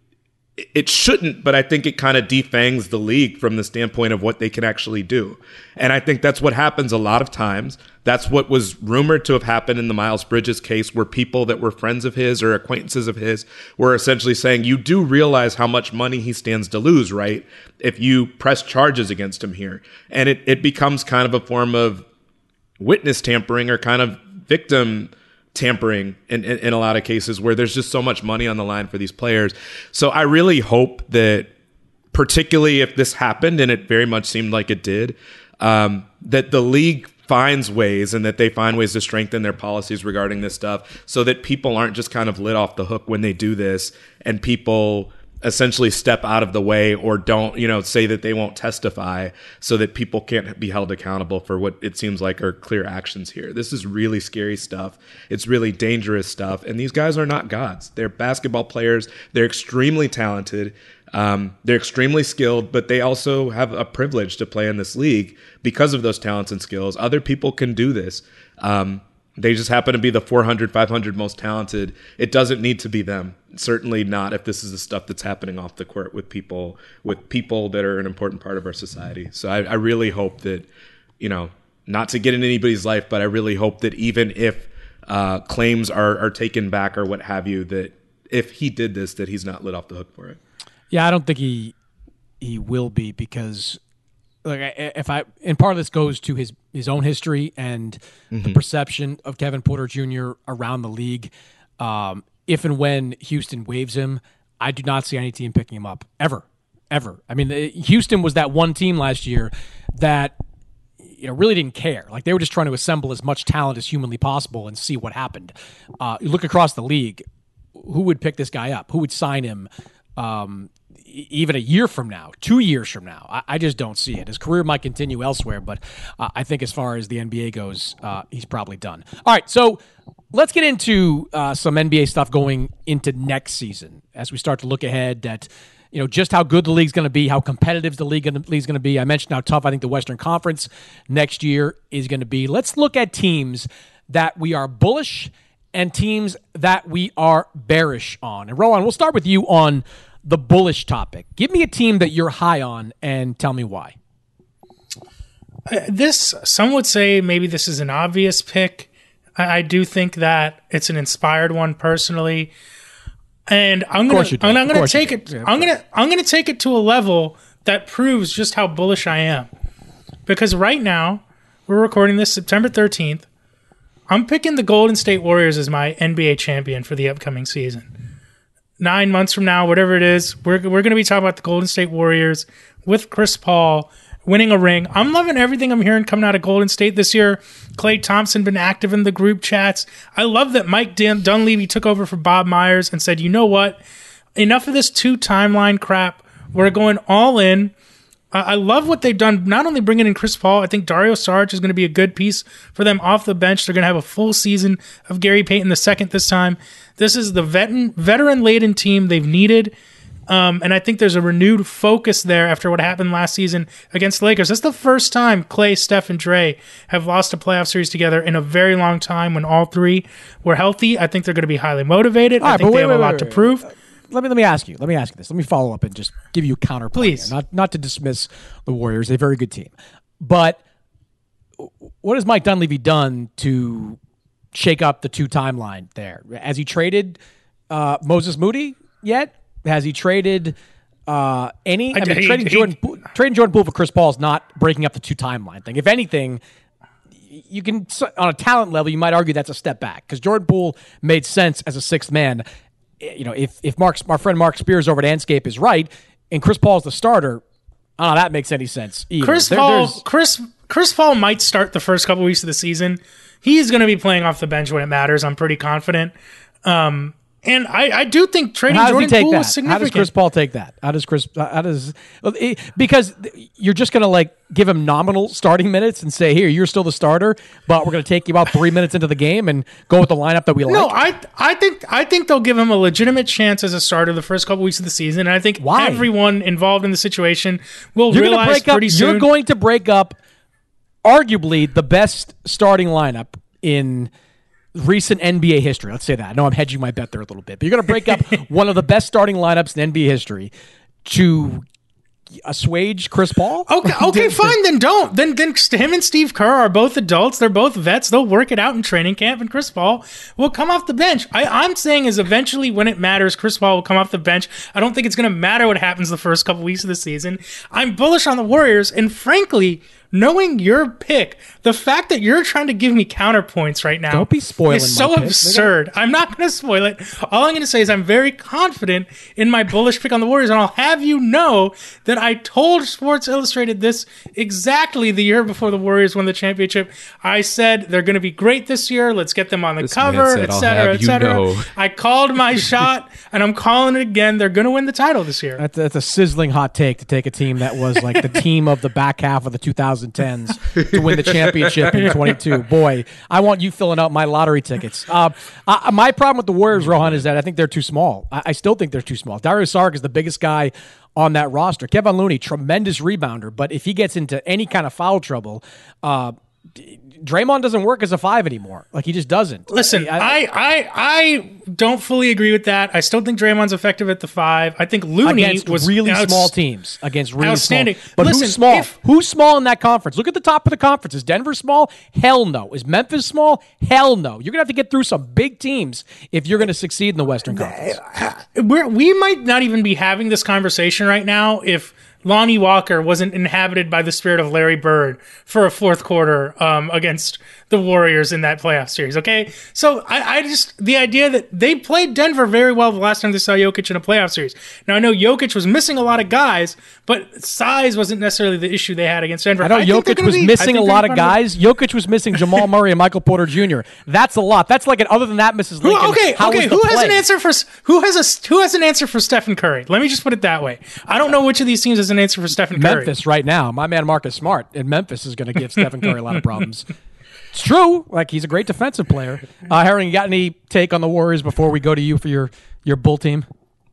S10: It shouldn't, but I think it kind of defangs the league from the standpoint of what they can actually do. And I think that's what happens a lot of times. That's what was rumored to have happened in the Miles Bridges case, where people that were friends of his or acquaintances of his were essentially saying, you do realize how much money he stands to lose, right, if you press charges against him here. And it, it becomes kind of a form of witness tampering or kind of victim tampering in, in, in a lot of cases, where there's just so much money on the line for these players. So I really hope that, particularly if this happened, and it very much seemed like it did, um, that the league finds ways and that they find ways to strengthen their policies regarding this stuff, so that people aren't just kind of let off the hook when they do this, and people essentially step out of the way or don't, you know, say that they won't testify so that people can't be held accountable for what it seems like are clear actions here. This is really scary stuff. It's really dangerous stuff. And these guys are not gods. They're basketball players. They're extremely talented. Um, they're extremely skilled, but they also have a privilege to play in this league because of those talents and skills. Other people can do this. Um, They just happen to be the four hundred, five hundred most talented. It doesn't need to be them. Certainly not if this is the stuff that's happening off the court with people with people that are an important part of our society. So I, I really hope that, you know, not to get in anybody's life, but I really hope that even if uh, claims are, are taken back or what have you, that if he did this, that he's not let off the hook for it.
S8: Yeah, I don't think he he will be because like if I and part of this goes to his his own history and mm-hmm. the perception of Kevin Porter Junior around the league. Um, if and when Houston waives him, I do not see any team picking him up ever, ever. I mean, Houston was that one team last year that you know really didn't care. Like they were just trying to assemble as much talent as humanly possible and see what happened. Uh, you look across the league, who would pick this guy up? Who would sign him? Um, even a year from now, two years from now, I, I just don't see it. His career might continue elsewhere, but uh, I think as far as the N B A goes, uh, he's probably done. All right, so let's get into uh, some N B A stuff going into next season as we start to look ahead at you know just how good the league's going to be, how competitive the league league's going to be. I mentioned how tough I think the Western Conference next year is going to be. Let's look at teams that we are bullish and teams that we are bearish on. And Rohan, we'll start with you on the bullish topic. Give me a team that you're high on and tell me why.
S9: Uh, this, some would say maybe this is an obvious pick. I, I do think that it's an inspired one personally. And I'm going to I'm, I'm going to take it yeah, I'm going to I'm going to take it to a level that proves just how bullish I am. Because right now, we're recording this September thirteenth. I'm picking the Golden State Warriors as my N B A champion for the upcoming season. Nine months from now, whatever it is, we're we're going to be talking about the Golden State Warriors with Chris Paul winning a ring. I'm loving everything I'm hearing coming out of Golden State this year. Klay Thompson been active in the group chats. I love that Mike Dun- Dunleavy took over for Bob Myers and said, you know what? Enough of this two timeline crap. We're going all in. Uh, I love what they've done, not only bringing in Chris Paul, I think Dario Saric is going to be a good piece for them off the bench. They're going to have a full season of Gary Payton the second this time. This is the veteran, veteran-laden team they've needed, um, and I think there's a renewed focus there after what happened last season against the Lakers. That's the first time Klay, Steph, and Dre have lost a playoff series together in a very long time when all three were healthy. I think they're going to be highly motivated.
S8: All
S9: I
S8: right,
S9: think they
S8: wait,
S9: have
S8: wait,
S9: a lot
S8: wait,
S9: to
S8: wait.
S9: prove.
S8: Let me let me ask you. Let me ask you this. Let me follow up and just give you a counterpoint.
S9: Please.
S8: Here. Not not to dismiss the Warriors. They're a very good team. But what has Mike Dunleavy done to shake up the two timeline there? Has he traded uh, Moses Moody yet? Has he traded uh, any? I, I mean, he, trading, he, Jordan, he, trading Jordan Poole for Chris Paul is not breaking up the two timeline thing. If anything, you can, on a talent level, you might argue that's a step back because Jordan Poole made sense as a sixth man. You know, if if Mark's, our friend Mark Spears over at Anscape is right, and Chris Paul's the starter, I don't know that makes any sense either.
S9: Chris there, Paul, Chris Chris Paul might start the first couple weeks of the season. He's going to be playing off the bench when it matters. I'm pretty confident. Um, and I, I do think trading Jordan Poole is significant.
S8: How does Chris Paul take that? How does Chris? How does? Because you're just going to like give him nominal starting minutes and say, "Here, you're still the starter, but we're going to take you about three minutes into the game and go with the lineup that we like."
S9: No, I I think I think they'll give him a legitimate chance as a starter the first couple weeks of the season, and I think
S8: Why?
S9: everyone involved in the situation will
S8: you're
S9: realize
S8: break
S9: pretty
S8: up,
S9: soon.
S8: You're going to break up, arguably the best starting lineup in recent N B A history. Let's say that. I know I'm hedging my bet there a little bit, but you're going to break up one of the best starting lineups in N B A history to assuage Chris Paul?
S9: Okay, okay, fine. Then don't. Then, then him and Steve Kerr are both adults. They're both vets. They'll work it out in training camp, and Chris Paul will come off the bench. I, I'm saying is eventually when it matters, Chris Paul will come off the bench. I don't think it's going to matter what happens the first couple weeks of the season. I'm bullish on the Warriors, and frankly, knowing your pick, the fact that you're trying to give me counterpoints right now
S8: Don't be spoiling
S9: is so
S8: my pick.
S9: absurd. I'm not going to spoil it. All I'm going to say is I'm very confident in my bullish pick on the Warriors, and I'll have you know that I told Sports Illustrated this exactly the year before the Warriors won the championship. I said they're going to be great this year. Let's get them on the
S10: This man
S9: cover,
S10: said,
S9: et
S10: "I'll
S9: cetera,
S10: have
S9: et
S10: you
S9: cetera."
S10: know.
S9: I called my shot, and I'm calling it again. They're going to win the title this year.
S8: That's, that's a sizzling hot take to take a team that was like the team of the back half of the twenty tens to win the championship in twenty-two. Boy, I want you filling out my lottery tickets. Uh, uh, my problem with the Warriors, Rohan, is that I think they're too small. I, I still think they're too small. Darius Saric is the biggest guy on that roster. Kevin Looney, tremendous rebounder, but if he gets into any kind of foul trouble, uh, Draymond doesn't work as a five anymore. Like, he just doesn't.
S9: Listen,
S8: I,
S9: I, I I don't fully agree with that. I still think Draymond's effective at the five. I think Looney
S8: against
S9: was
S8: really
S9: outs-
S8: small teams. Against really
S9: outstanding.
S8: small. But
S9: Listen,
S8: who's small?
S9: if-
S8: who's small in that conference? Look at the top of the conference. Is Denver small? Hell no. Is Memphis small? Hell no. You're going to have to get through some big teams if you're going to succeed in the Western Conference.
S9: We're, we might not even be having this conversation right now if Lonnie Walker wasn't inhabited by the spirit of Larry Bird for a fourth quarter um, against the Warriors in that playoff series, okay? So I, I just, the idea that they played Denver very well the last time they saw Jokic in a playoff series. Now, I know Jokic was missing a lot of guys, but size wasn't necessarily the issue they had against Denver.
S8: I know
S9: I think they're
S8: Jokic
S9: gonna
S8: was
S9: be- I
S8: missing a
S9: think
S8: lot
S9: they're
S8: of
S9: gonna be-
S8: guys. Jokic was missing Jamal Murray and Michael Porter Junior That's a lot. That's like an other than that, Missus
S9: Who,
S8: Lincoln.
S9: okay,
S8: how
S9: okay.
S8: was the
S9: Who has
S8: play?
S9: an answer for who has a who has an answer for Stephen Curry? Let me just put it that way. I don't know which of these teams has an answer for Stephen Curry.
S8: Memphis right now. My man Marcus Smart in Memphis is going to give Stephen Curry a lot of problems. It's true. Like, he's a great defensive player. Uh, Herring, you got any take on the Warriors before we go to you for your, your bull team?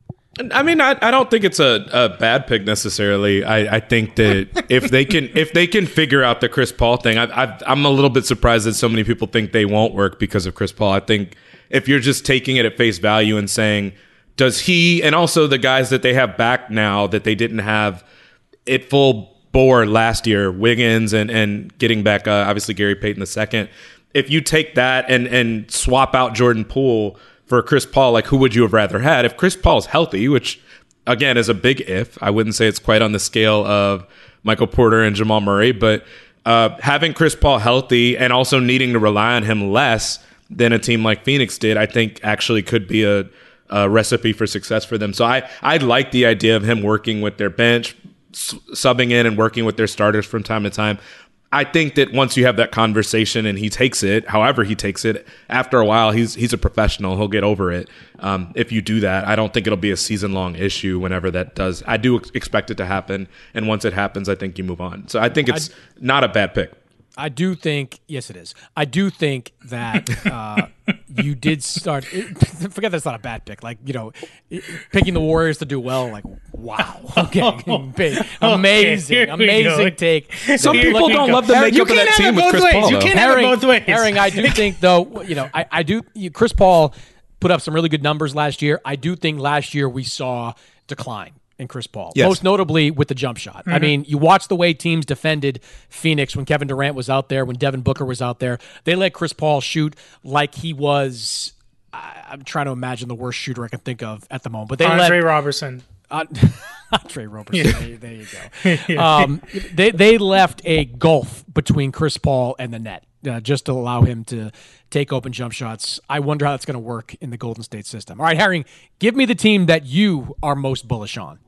S10: I mean, I, I don't think it's a, a bad pick necessarily. I, I think that if they can if they can figure out the Chris Paul thing, I, I, I'm a little bit surprised that so many people think they won't work because of Chris Paul. I think if you're just taking it at face value and saying, does he, and also the guys that they have back now that they didn't have it full bore last year, Wiggins and, and getting back, uh, obviously, Gary Payton the second. If you take that and, and swap out Jordan Poole for Chris Paul, like, who would you have rather had? If Chris Paul's healthy, which, again, is a big if. I wouldn't say it's quite on the scale of Michael Porter and Jamal Murray, but uh, having Chris Paul healthy and also needing to rely on him less than a team like Phoenix did, I think actually could be a, a recipe for success for them. So I, I like the idea of him working with their bench, subbing in and working with their starters from time to time. I think that once you have that conversation and he takes it, however he takes it, after a while, he's he's a professional. He'll get over it. Um, if you do that, I don't think it'll be a season-long issue whenever that does. I do ex- expect it to happen, and once it happens, I think you move on. So I think it's I, not a bad pick.
S8: I do think, yes, it is. I do think that uh, you did start. Forget that's not a bad pick. Like, you know, picking the Warriors to do well. Like, wow, okay, big, amazing,
S9: okay,
S8: amazing take.
S10: Some
S9: Here
S10: people don't love the
S9: Herring,
S10: makeup of that team with Chris
S9: ways.
S10: Paul.
S9: You
S10: though.
S9: can't
S8: Herring,
S9: have it both ways.
S8: Herring, I do think though, you know, I, I do. You, Chris Paul put up some really good numbers last year. I do think last year we saw decline in Chris Paul,
S10: yes.
S8: most notably with the jump shot. Mm-hmm. I mean, you watch the way teams defended Phoenix when Kevin Durant was out there, when Devin Booker was out there. They let Chris Paul shoot like he was. I, I'm trying to imagine the worst shooter I can think of at the moment. But they
S9: Andre
S8: let
S9: Robertson.
S8: Uh, Andre Roberson. Yeah. There, there you go. Um, they they left a gulf between Chris Paul and the net uh, just to allow him to take open jump shots. I wonder how that's going to work in the Golden State system. All right, Herring, give me the team that you are most bullish on.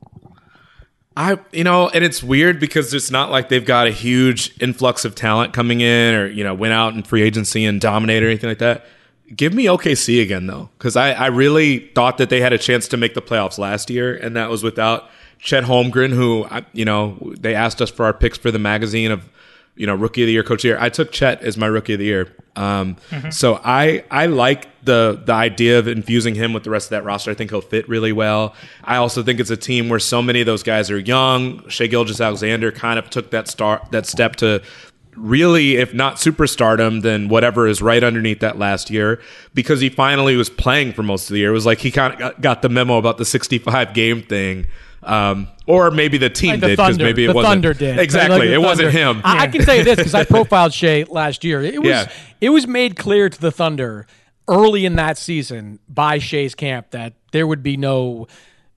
S10: I, you know, and it's weird because it's not like they've got a huge influx of talent coming in or, you know, went out in free agency and dominate or anything like that. Give me O K C again, though, because I, I really thought that they had a chance to make the playoffs last year, and that was without Chet Holmgren, who, you know, they asked us for our picks for the magazine of, you know, Rookie of the Year, Coach of the Year. I took Chet as my Rookie of the Year. Um, mm-hmm. So I I like the the idea of infusing him with the rest of that roster. I think he'll fit really well. I also think it's a team where so many of those guys are young. Shai Gilgeous-Alexander kind of took that start that step to really, if not superstardom, then whatever is right underneath that last year, because he finally was playing for most of the year. It was like he kind of got, got the memo about the sixty-five game thing. Um, or maybe the team
S8: like the
S10: did, because maybe it
S8: the
S10: wasn't.
S8: Thunder did.
S10: Exactly.
S8: Like
S10: it
S8: Thunder.
S10: wasn't him.
S8: I, I can say this because I profiled Shai last year. It was
S10: Yeah.
S8: it was made clear to the Thunder early in that season by Shai's camp that there would be no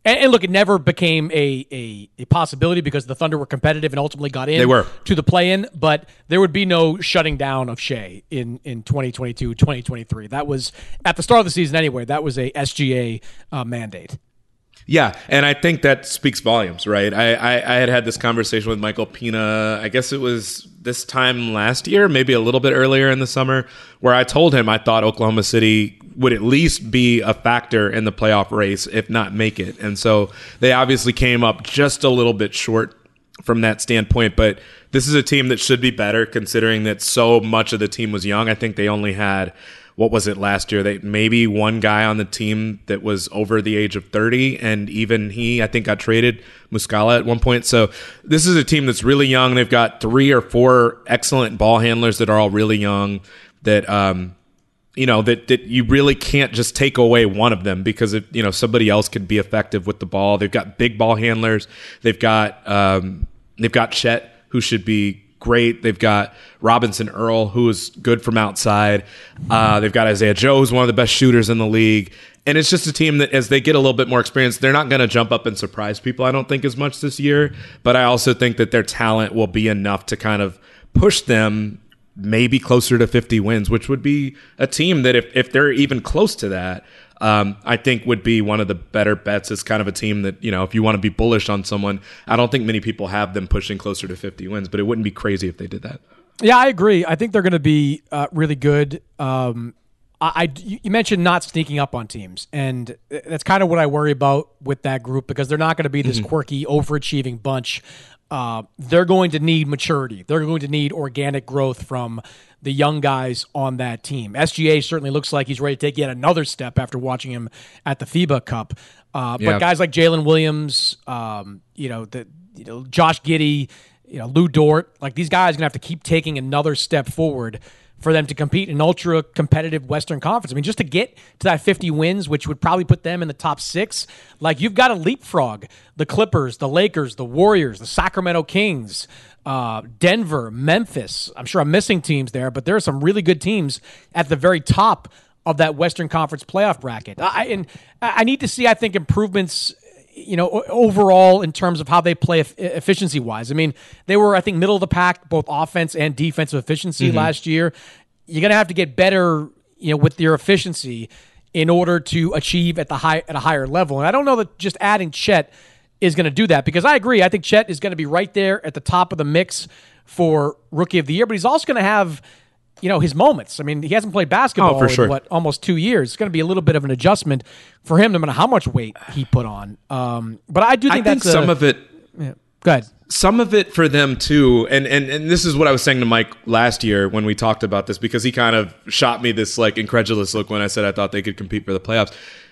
S8: And, and look, it never became a, a a possibility because the Thunder were competitive and ultimately got in
S10: They were.
S8: to the play-in, but there would be no shutting down of Shea in, in twenty twenty-two, twenty twenty-three. That was, at the start of the season anyway, that was a S G A uh, mandate.
S10: Yeah, and I think that speaks volumes, right? I, I, I had had this conversation with Michael Pina, I guess it was this time last year, maybe a little bit earlier in the summer, where I told him I thought Oklahoma City would at least be a factor in the playoff race, if not make it. And so they obviously came up just a little bit short from that standpoint, but this is a team that should be better considering that so much of the team was young. I think they only had... What was it last year? They maybe one guy on the team that was over the age of thirty, and even he, I think, got traded, Muscala at one point. So this is a team that's really young. They've got three or four excellent ball handlers that are all really young. That um, you know, that that you really can't just take away one of them because it, you know, somebody else could be effective with the ball. They've got big ball handlers. They've got um, they've got Chet, who should be great. They've got Robinson Earl, who is good from outside. Uh, they've got Isaiah Joe, who's one of the best shooters in the league. And it's just a team that, as they get a little bit more experience, they're not going to jump up and surprise people, I don't think, as much this year. But I also think that their talent will be enough to kind of push them maybe closer to fifty wins, which would be a team that if, if they're even close to that, Um, I think would be one of the better bets. It's kind of a team that, you know, if you want to be bullish on someone, I don't think many people have them pushing closer to fifty wins, but it wouldn't be crazy if they did that.
S8: Yeah, I agree. I think they're going to be uh, really good. Um, I, I, you mentioned not sneaking up on teams, and that's kind of what I worry about with that group because they're not going to be this mm-hmm. quirky, overachieving bunch. Uh, they're going to need maturity. They're going to need organic growth from the young guys on that team. S G A certainly looks like he's ready to take yet another step after watching him at the FIBA Cup. Uh, yeah. But guys like Jalen Williams, um, you know, the you know Josh Giddey, you know Lou Dort, like these guys are gonna have to keep taking another step forward for them to compete in ultra competitive Western Conference. I mean, just to get to that fifty wins, which would probably put them in the top six, like you've got to leapfrog the Clippers, the Lakers, the Warriors, the Sacramento Kings, uh, Denver, Memphis. I'm sure I'm missing teams there, but there are some really good teams at the very top of that Western Conference playoff bracket. I, and I need to see, I think, improvements, you know, overall in terms of how they play efficiency wise. I mean, they were, I think, middle of the pack, both offense and defensive efficiency mm-hmm. last year. You're going to have to get better, you know, with your efficiency in order to achieve at the high, at a higher level. And I don't know that just adding Chet is going to do that because I agree. I think Chet is going to be right there at the top of the mix for Rookie of the Year, but he's also going to have, you know, his moments. I mean, he hasn't played basketball
S10: oh, for
S8: in,
S10: sure.
S8: what, almost two years. It's going to be a little bit of an adjustment for him, no matter how much weight he put on. Um, but I do think
S10: I
S8: that's
S10: think some
S8: a,
S10: of it.
S8: Yeah, go ahead.
S10: Some of it for them too, and, and and this is what I was saying to Mike last year when we talked about this, because he kind of shot me this like incredulous look when I said I thought they could compete for the playoffs.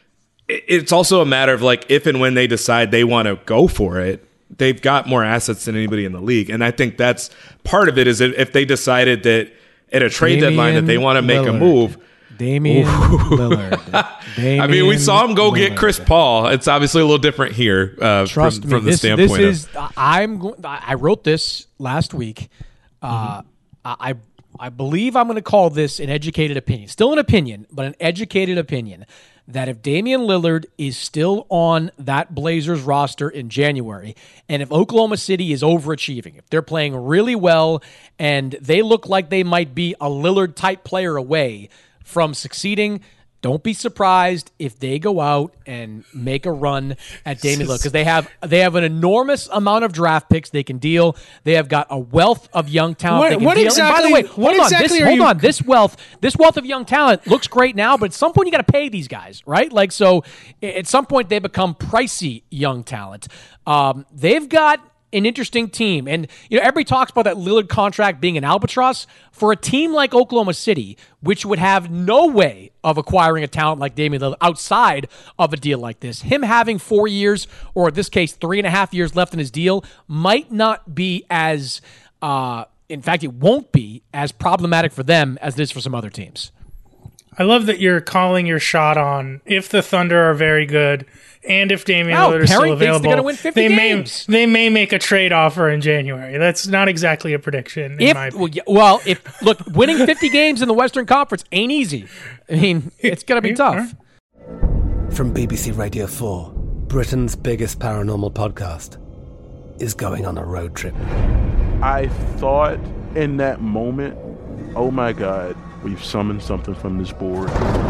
S10: It's also a matter of like if and when they decide they want to go for it, they've got more assets than anybody in the league, and I think that's part of it. Is if they decided that at a trade
S8: Damian
S10: deadline that they want to make
S8: Lillard.
S10: a move.
S8: Damian Lillard. Damian
S10: I mean, we saw him go
S8: Lillard.
S10: get Chris Paul. It's obviously a little different here uh,
S8: Trust
S10: from,
S8: me,
S10: from the
S8: this,
S10: standpoint
S8: this is,
S10: of.
S8: I'm. Go- I wrote this last week. Uh,
S10: mm-hmm.
S8: I I believe I'm going to call this an educated opinion. Still an opinion, but an educated opinion that if Damian Lillard is still on that Blazers roster in January, and if Oklahoma City is overachieving, if they're playing really well, and they look like they might be a Lillard-type player away from succeeding, don't be surprised if they go out and make a run at Damian Lillard, because they have they have an enormous amount of draft picks they can deal. They have got a wealth of young talent
S9: What,
S8: they can
S9: what
S8: deal.
S9: exactly?
S8: And by the way, hold
S9: what
S8: on,
S9: exactly
S8: this,
S9: are
S8: hold
S9: you?
S8: on. This wealth, this wealth of young talent looks great now, but at some point you got to pay these guys, right? Like so, at some point they become pricey young talent. Um, they've got an interesting team. And, you know, everybody talks about that Lillard contract being an albatross. For a team like Oklahoma City, which would have no way of acquiring a talent like Damian Lillard outside of a deal like this, him having four years, or in this case, three and a half years left in his deal, might not be as, uh, in fact, it won't be as problematic for them as it is for some other teams.
S9: I love that you're calling your shot on if the Thunder are very good and if Damian
S8: No,
S9: Lillard is
S8: Perry
S9: still
S8: thinks
S9: available,
S8: they're gonna win fifty
S9: they
S8: games.
S9: may they may make a trade offer in January. That's not exactly a prediction. In
S8: If
S9: my
S8: well, yeah, well, if look, winning fifty games in the Western Conference ain't easy. I mean, it's going to be tough.
S2: From B B C Radio four, Britain's biggest paranormal podcast is going on a road trip.
S3: I thought in that moment, oh my God, we've summoned something from this board.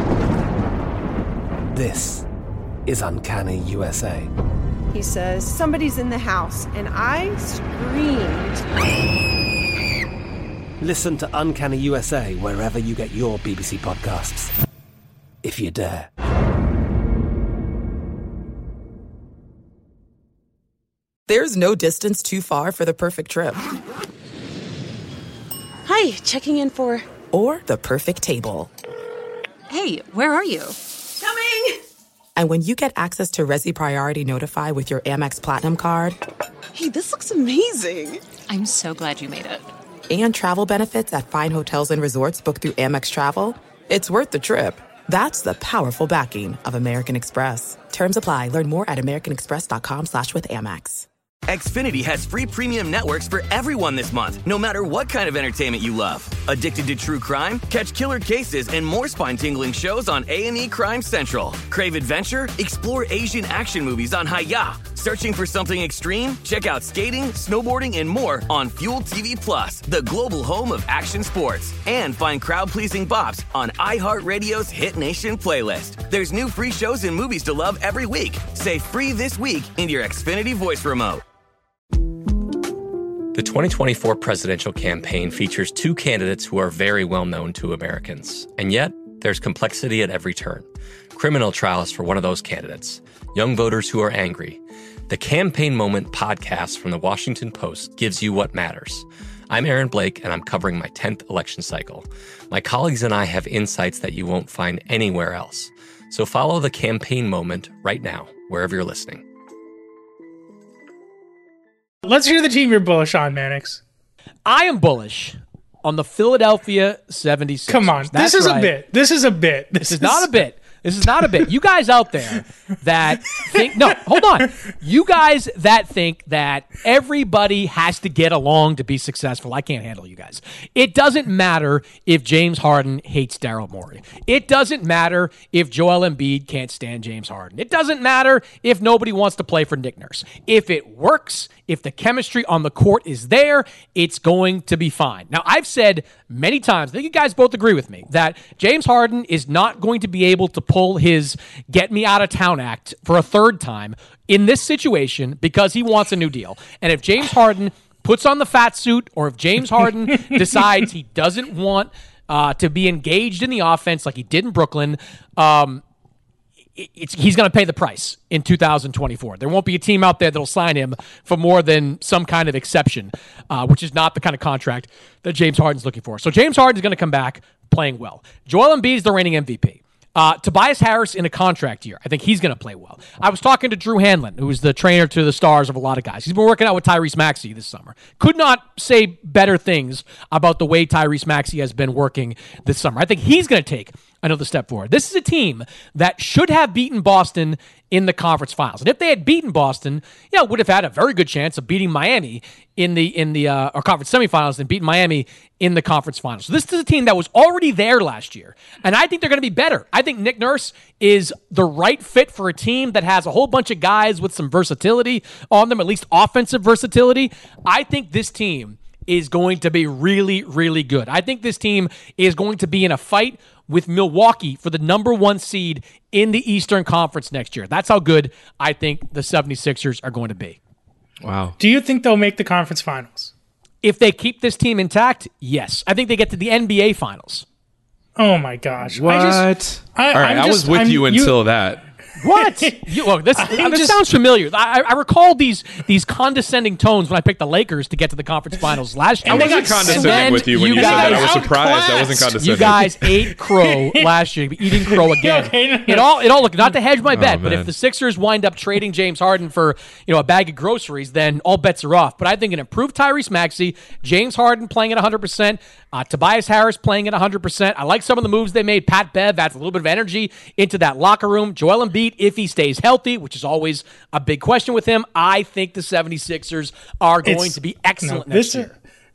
S2: This is Uncanny U S A.
S4: He says, somebody's in the house, and I screamed.
S2: Listen to Uncanny U S A wherever you get your B B C podcasts, if you dare.
S1: There's no distance too far for the perfect trip.
S11: Hi, checking in for...
S1: Or the perfect table.
S11: Hey, where are you?
S4: Coming!
S1: And when you get access to Resi Priority Notify with your Amex Platinum card...
S11: Hey, this looks amazing! I'm so glad you made it.
S1: And travel benefits at fine hotels and resorts booked through Amex Travel, it's worth the trip. That's the powerful backing of American Express. Terms apply. Learn more at americanexpress.com slash with Amex.
S5: Xfinity has free premium networks for everyone this month, no matter what kind of entertainment you love. Addicted to true crime? Catch killer cases and more spine-tingling shows on A and E Crime Central. Crave adventure? Explore Asian action movies on Hi-Ya. Searching for something extreme? Check out skating, snowboarding, and more on Fuel T V Plus, the global home of action sports. And find crowd-pleasing bops on iHeartRadio's Hit Nation playlist. There's new free shows and movies to love every week. Say free this week in your Xfinity voice remote.
S12: The twenty twenty-four presidential campaign features two candidates who are very well known to Americans. And yet, there's complexity at every turn. Criminal trials for one of those candidates. Young voters who are angry. The Campaign Moment podcast from the Washington Post gives you what matters. I'm Aaron Blake, and I'm covering my tenth election cycle. My colleagues and I have insights that you won't find anywhere else. So follow The Campaign Moment right now, wherever you're listening.
S9: Let's hear the team you're bullish on, Mannix.
S8: I am bullish on the Philadelphia seventy-sixers.
S9: Come on.
S8: That's
S9: this is
S8: right.
S9: a bit. This is a bit. This,
S8: This is not a bit. This is not a bit. You guys out there that think, no, hold on. You guys that think that everybody has to get along to be successful. I can't handle you guys. It doesn't matter if James Harden hates Daryl Morey. It doesn't matter if Joel Embiid can't stand James Harden. It doesn't matter if nobody wants to play for Nick Nurse. If it works, if the chemistry on the court is there, it's going to be fine. Now, I've said many times, I think you guys both agree with me, that James Harden is not going to be able to pull his get me out of town act for a third time in this situation because he wants a new deal. And if James Harden puts on the fat suit, or if James Harden decides he doesn't want uh, to be engaged in the offense like he did in Brooklyn, um, It's, he's going to pay the price in two thousand twenty-four. There won't be a team out there that'll sign him for more than some kind of exception, uh, which is not the kind of contract that James Harden's looking for. So James Harden's going to come back playing well. Joel Embiid is the reigning M V P. Uh, Tobias Harris in a contract year. I think he's going to play well. I was talking to Drew Hanlon, who is the trainer to the stars of a lot of guys. He's been working out with Tyrese Maxey this summer. Could not say better things about the way Tyrese Maxey has been working this summer. I think he's going to take another step forward. This is a team that should have beaten Boston in the conference finals. And if they had beaten Boston, yeah, would have had a very good chance of beating Miami in the in the uh, or conference semifinals and beating Miami in the conference finals. So this is a team that was already there last year. And I think they're going to be better. I think Nick Nurse is the right fit for a team that has a whole bunch of guys with some versatility on them, at least offensive versatility. I think this team is going to be really, really good. I think this team is going to be in a fight with Milwaukee for the number one seed in the Eastern Conference next year. That's how good I think the seventy-sixers are going to be.
S10: Wow.
S9: Do you think they'll make the conference finals?
S8: If they keep this team intact, yes. I think they get to the N B A finals.
S9: Oh my gosh.
S10: What?
S9: I just, I,
S10: All right,
S9: I'm
S10: I
S9: just,
S10: was with
S9: I'm,
S10: you until that.
S8: What? You, look, this, this
S9: just,
S8: sounds familiar. I, I recall these these condescending tones when I picked the Lakers to get to the conference finals last year.
S10: I wasn't condescending with you when you, you said that. I was surprised. I wasn't condescending.
S8: You guys ate crow last year, eating crow again.
S9: Okay, no, no.
S8: It all, it all. Look, not to hedge my bet,
S10: oh,
S8: but if the Sixers wind up trading James Harden for you know a bag of groceries, then all bets are off. But I think an improved Tyrese Maxey, James Harden playing at one hundred percent, uh, Tobias Harris playing at one hundred percent. I like some of the moves they made. Pat Bev adds a little bit of energy into that locker room. Joel Embiid, if he stays healthy, which is always a big question with him, I think the seventy-sixers are going
S9: It's-
S8: to be excellent
S9: no,
S8: next
S9: this
S8: year.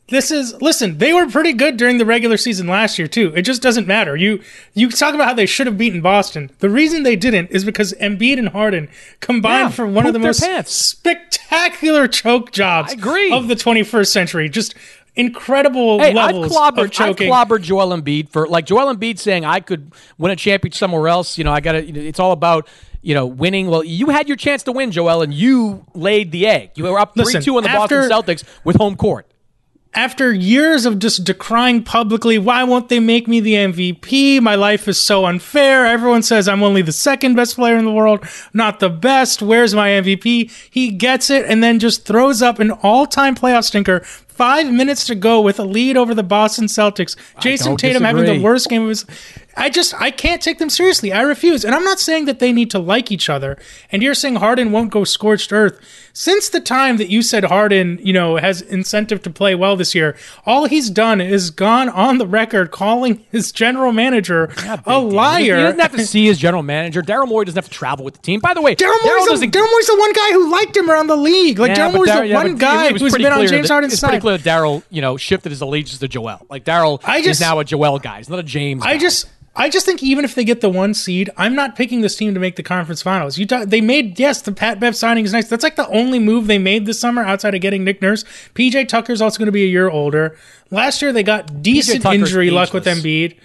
S9: This is listen. They were pretty good during the regular season last year too. It just doesn't matter. You you talk about how they should have beaten Boston. The reason they didn't is because Embiid and Harden combined
S8: Yeah,
S9: for one of the
S8: pooped
S9: most
S8: their pants.
S9: spectacular choke jobs
S8: I agree.
S9: of the twenty-first century. Just incredible
S8: Hey, I've
S9: levels
S8: clobbered,
S9: of choking.
S8: I've clobbered Joel Embiid for like Joel Embiid saying I could win a championship somewhere else. You know, I got to. You know, it's all about you know winning. Well, you had your chance to win, Joel, and you laid the egg. You were up three
S9: Listen,
S8: two on the
S9: after-
S8: Boston Celtics with home court.
S9: After years of just decrying publicly, why won't they make me the M V P? My life is so unfair. Everyone says I'm only the second best player in the world, not the best. Where's my M V P? He gets it and then just throws up an all-time playoff stinker. Five minutes to go with a lead over the Boston Celtics. Jason
S8: don't
S9: Tatum having
S8: disagree.
S9: the worst game of his... I just, I can't take them seriously. I refuse. And I'm not saying that they need to like each other. And you're saying Harden won't go scorched earth. Since the time that you said Harden, you know, has incentive to play well this year, all he's done is gone on the record calling his general manager a liar.
S8: He doesn't have to see his general manager. Daryl Morey doesn't have to travel with the team. By the way,
S9: Daryl Morey's, the,
S8: doesn't.
S9: Daryl Morey's the one guy who liked him around the league. Like,
S8: Yeah,
S9: Daryl
S8: but
S9: Morey's
S8: Dar-
S9: the
S8: yeah,
S9: one
S8: but
S9: guy
S8: it was
S9: who's
S8: pretty
S9: been on
S8: clear
S9: James
S8: that-
S9: Harden's
S8: It's
S9: side.
S8: pretty clear that Daryl, you know, shifted his allegiance to Joel. Like Daryl
S9: I
S8: is
S9: just-
S8: now a Joel guy. He's not a James guy.
S9: I just, I just think even if they get the one seed, I'm not picking this team to make the conference finals. You talk, they made yes, the Pat Bev signing is nice. That's like the only move they made this summer outside of getting Nick Nurse. P J Tucker's also going to be a year older. Last year they got decent
S8: Tucker's
S9: injury luck with
S8: ageless.
S9: Embiid.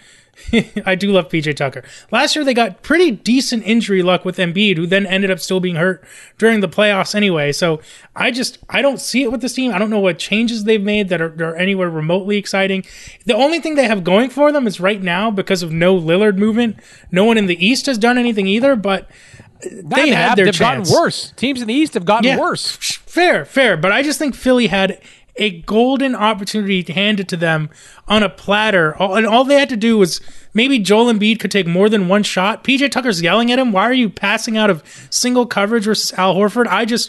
S9: I do love P J Tucker. Last year they got pretty decent injury luck with Embiid, who then ended up still being hurt during the playoffs anyway. So I just I don't see it with this team. I don't know what changes they've made that are, are anywhere remotely exciting. The only thing they have going for them is right now, because of no Lillard movement, no one in the East has done anything either. But they
S8: They
S9: had
S8: have,
S9: their
S8: they've
S9: chance.
S8: gotten worse. Teams in the East have gotten
S9: Yeah.
S8: worse.
S9: Fair, fair. But I just think Philly had a golden opportunity to hand it to them on a platter. All, and all they had to do was maybe Joel Embiid could take more than one shot. P J Tucker's yelling at him. Why are you passing out of single coverage versus Al Horford? I just,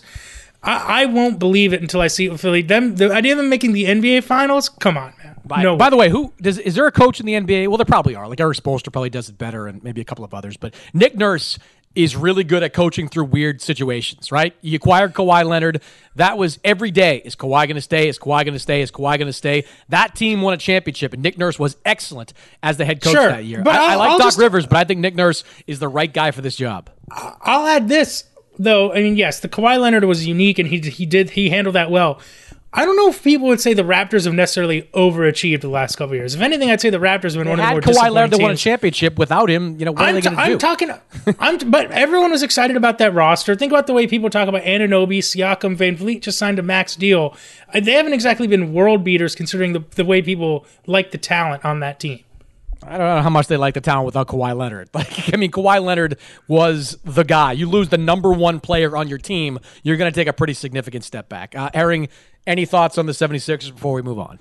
S9: I, I won't believe it until I see it with Philly. Them, the idea of them making the N B A Finals, come on, man.
S8: By,
S9: no
S8: by
S9: way.
S8: the way, who does is there a coach in the N B A? Well, there probably are. Like Eric Spoelstra probably does it better, and maybe a couple of others. But Nick Nurse is really good at coaching through weird situations, right? You acquired Kawhi Leonard. That was every day. Is Kawhi going to stay? Is Kawhi going to stay? Is Kawhi going to stay? That team won a championship, and Nick Nurse was excellent as the head coach
S9: Sure,
S8: that year.
S9: but
S8: I, I
S9: I'll-
S8: like
S9: I'll
S8: Doc
S9: just-
S8: Rivers, but I think Nick Nurse is the right guy for this job.
S9: I'll add this though. I mean, yes, the Kawhi Leonard was unique, and he he did he handled that well. I don't know if people would say the Raptors have necessarily overachieved the last couple of years. If anything, I'd say the Raptors have been
S8: They
S9: one of the
S8: had
S9: more
S8: Kawhi
S9: disappointing
S8: Leonard that won a
S9: teams.
S8: championship. Without him, you know, what are
S9: I'm,
S8: they
S9: t-
S8: going to
S9: I'm
S8: do?
S9: talking, I'm t- but everyone was excited about that roster. Think about the way people talk about Anunoby, Siakam, Van Vliet just signed a max deal. Uh, They haven't exactly been world beaters considering the, the way people like the talent on that team.
S8: I don't know how much they like the talent without Kawhi Leonard. Like, I mean, Kawhi Leonard was the guy. You lose the number one player on your team, you're going to take a pretty significant step back. Uh, Herring, any thoughts on the seventy-sixers before we move on?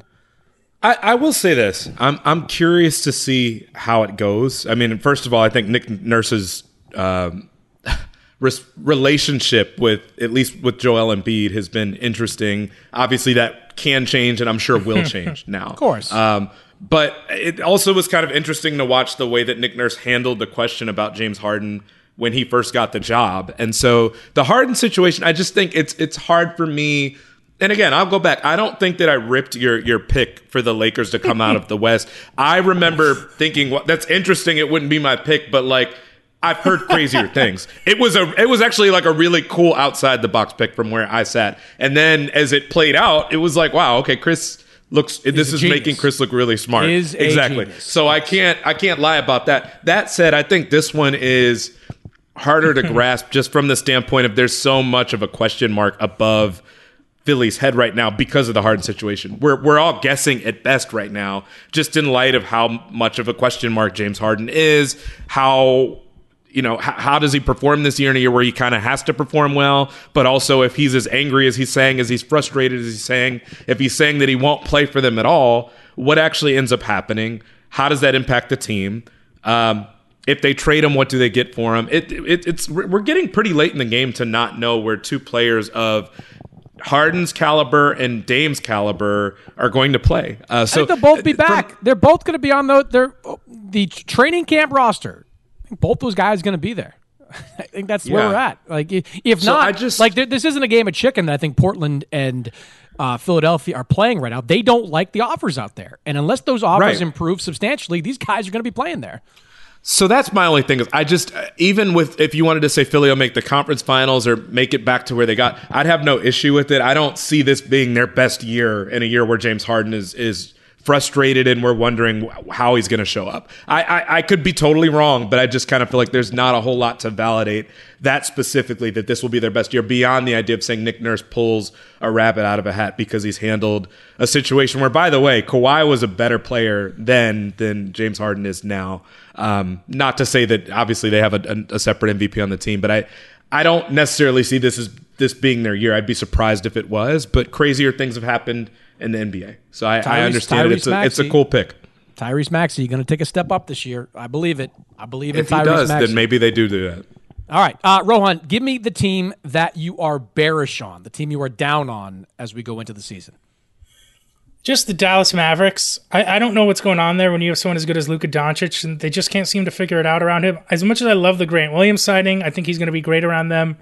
S10: I, I will say this. I'm I'm curious to see how it goes. I mean, first of all, I think Nick Nurse's um, res- relationship with, at least with Joel Embiid, has been interesting. Obviously, that can change, and I'm sure will change now.
S8: Of course.
S10: Um, but it also was kind of interesting to watch the way that Nick Nurse handled the question about James Harden when he first got the job. And so the Harden situation, I just think it's it's hard for me. And again, I'll go back. I don't think that I ripped your your pick for the Lakers to come out of the West. I remember thinking, well, that's interesting. It wouldn't be my pick, but like, I've heard crazier things. It was a it was actually like a really cool outside the box pick from where I sat. And then as it played out, it was like, wow, okay, Chris looks this
S8: a
S10: is
S8: genius.
S10: making Chris look really smart.
S8: Is a
S10: exactly.
S8: genius.
S10: So I can't I can't lie about that. That said, I think this one is harder to grasp just from the standpoint of there's so much of a question mark above Philly's head right now because of the Harden situation. We're we're all guessing at best right now, just in light of how much of a question mark James Harden is, how you know how, how does he perform this year in a year where he kind of has to perform well, but also if he's as angry as he's saying, as he's frustrated as he's saying, if he's saying that he won't play for them at all, what actually ends up happening? How does that impact the team? Um, if they trade him, what do they get for him? It, it it's we're getting pretty late in the game to not know where two players of Harden's caliber and Dame's caliber are going to play. Uh, so
S8: I think they'll both be back. From, They're both going to be on the their the training camp roster. I think both those guys are going to be there. I think that's
S10: yeah.
S8: where we're at. Like if
S10: so
S8: not,
S10: I just,
S8: like this isn't a game of chicken that I think Portland and uh, Philadelphia are playing right now, they don't like the offers out there. And unless those offers
S10: Right.
S8: improve substantially, these guys are going to be playing there.
S10: So that's my only thing. Is I just, even with, if you wanted to say Philly will make the conference finals or make it back to where they got, I'd have no issue with it. I don't see this being their best year in a year where James Harden is is frustrated and we're wondering how he's going to show up. I, I I could be totally wrong, but I just kind of feel like there's not a whole lot to validate that specifically, that this will be their best year, beyond the idea of saying Nick Nurse pulls a rabbit out of a hat because he's handled a situation where, by the way, Kawhi was a better player then than James Harden is now. Um, not to say that obviously they have a, a separate M V P on the team, but I I don't necessarily see this as this being their year. I'd be surprised if it was, but crazier things have happened in the N B A. So I,
S8: Tyrese,
S10: I understand
S8: Tyrese
S10: it. It's a,
S8: Maxey,
S10: it's a cool pick.
S8: Tyrese Maxey going to take a step up this year. I believe it. I believe
S10: If
S8: in
S10: he
S8: Tyrese
S10: does,
S8: Maxey.
S10: then maybe they do do that.
S8: All right. Uh, Rohan, give me the team that you are bearish on, the team you are down on as we go into the season.
S9: Just the Dallas Mavericks. I, I don't know what's going on there when you have someone as good as Luka Doncic, and they just can't seem to figure it out around him. As much as I love the Grant Williams signing, I think he's going to be great around them.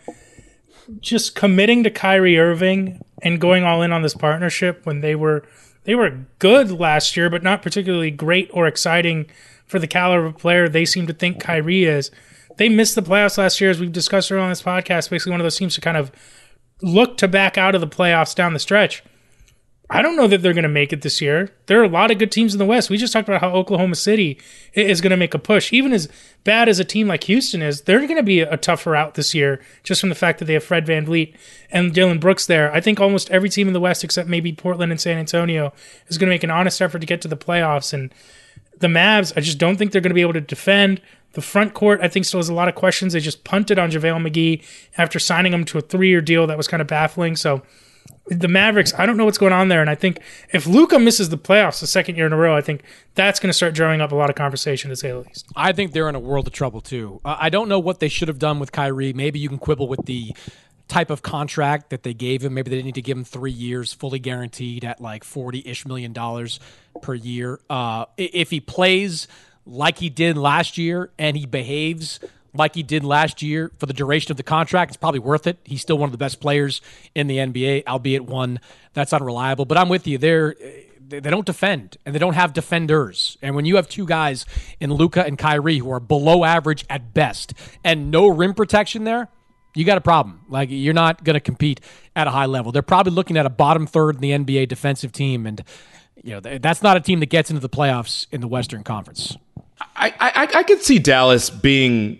S9: Just committing to Kyrie Irving and going all in on this partnership when they were they were good last year, but not particularly great or exciting for the caliber of player they seem to think Kyrie is. They missed the playoffs last year, as we've discussed earlier on this podcast. Basically, one of those teams to kind of look to back out of the playoffs down the stretch. I don't know that they're going to make it this year. There are a lot of good teams in the West. We just talked about how Oklahoma City is going to make a push. Even as bad as a team like Houston is, they're going to be a tougher out this year just from the fact that they have Fred VanVleet and Dylan Brooks there. I think almost every team in the West except maybe Portland and San Antonio is going to make an honest effort to get to the playoffs. And the Mavs, I just don't think they're going to be able to defend. The front court, I think, still has a lot of questions. They just punted on JaVale McGee after signing him to a three-year deal that was kind of baffling. So the Mavericks, I don't know what's going on there. And I think if Luka misses the playoffs the second year in a row, I think that's going to start drawing up a lot of conversation, to say the least.
S8: I think they're in a world of trouble, too. Uh, I don't know what they should have done with Kyrie. Maybe you can quibble with the type of contract that they gave him. Maybe they didn't need to give him three years, fully guaranteed at like forty-ish million dollars per year. Uh, if he plays like he did last year and he behaves like he did last year for the duration of the contract, it's probably worth it. He's still one of the best players in the N B A, albeit one that's unreliable. But I'm with you. They're, they don't defend, and they don't have defenders. And when you have two guys in Luka and Kyrie who are below average at best and no rim protection there, you got a problem. Like, you're not going to compete at a high level. They're probably looking at a bottom third in the N B A defensive team, and you know that's not a team that gets into the playoffs in the Western Conference.
S10: I, I, I could see Dallas being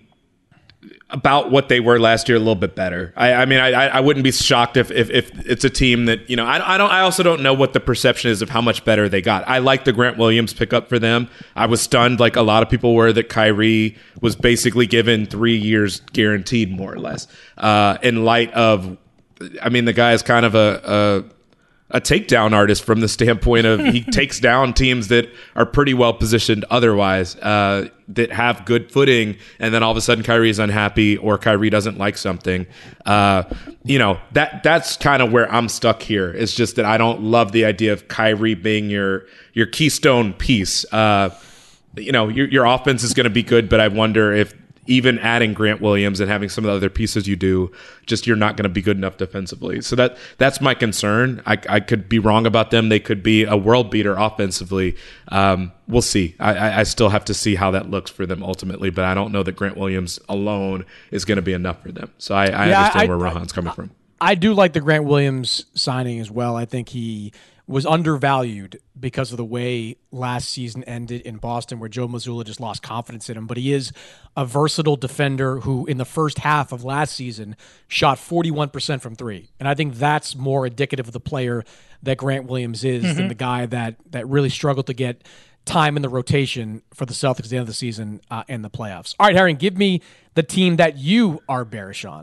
S10: about what they were last year, a little bit better. I, I mean, I, I wouldn't be shocked if, if if it's a team that, you know, I, I don't. I also don't know what the perception is of how much better they got. I like the Grant Williams pickup for them. I was stunned, like a lot of people were, that Kyrie was basically given three years guaranteed, more or less. Uh, in light of, I mean, the guy is kind of a. a a takedown artist from the standpoint of he takes down teams that are pretty well positioned otherwise, uh, that have good footing, and then all of a sudden Kyrie is unhappy or Kyrie doesn't like something. Uh, you know, that that's kind of where I'm stuck here. It's just that I don't love the idea of Kyrie being your your keystone piece. Uh, you know, your, your offense is going to be good, but I wonder if even adding Grant Williams and having some of the other pieces you do, just you're not going to be good enough defensively. So that that's my concern. I, I could be wrong about them. They could be a world beater offensively. Um, we'll see. I, I still have to see how that looks for them ultimately, but I don't know that Grant Williams alone is going to be enough for them. So I, I
S8: yeah,
S10: understand
S8: I,
S10: where Rohan's coming from.
S8: I do like the Grant Williams signing as well. I think he was undervalued because of the way last season ended in Boston, where Joe Mazzulla just lost confidence in him. But he is a versatile defender who, in the first half of last season, shot forty-one percent from three. And I think that's more indicative of the player that Grant Williams is mm-hmm. than the guy that that really struggled to get time in the rotation for the Celtics at the end of the season uh, and the playoffs. All right, Herring, give me the team that you are bearish on.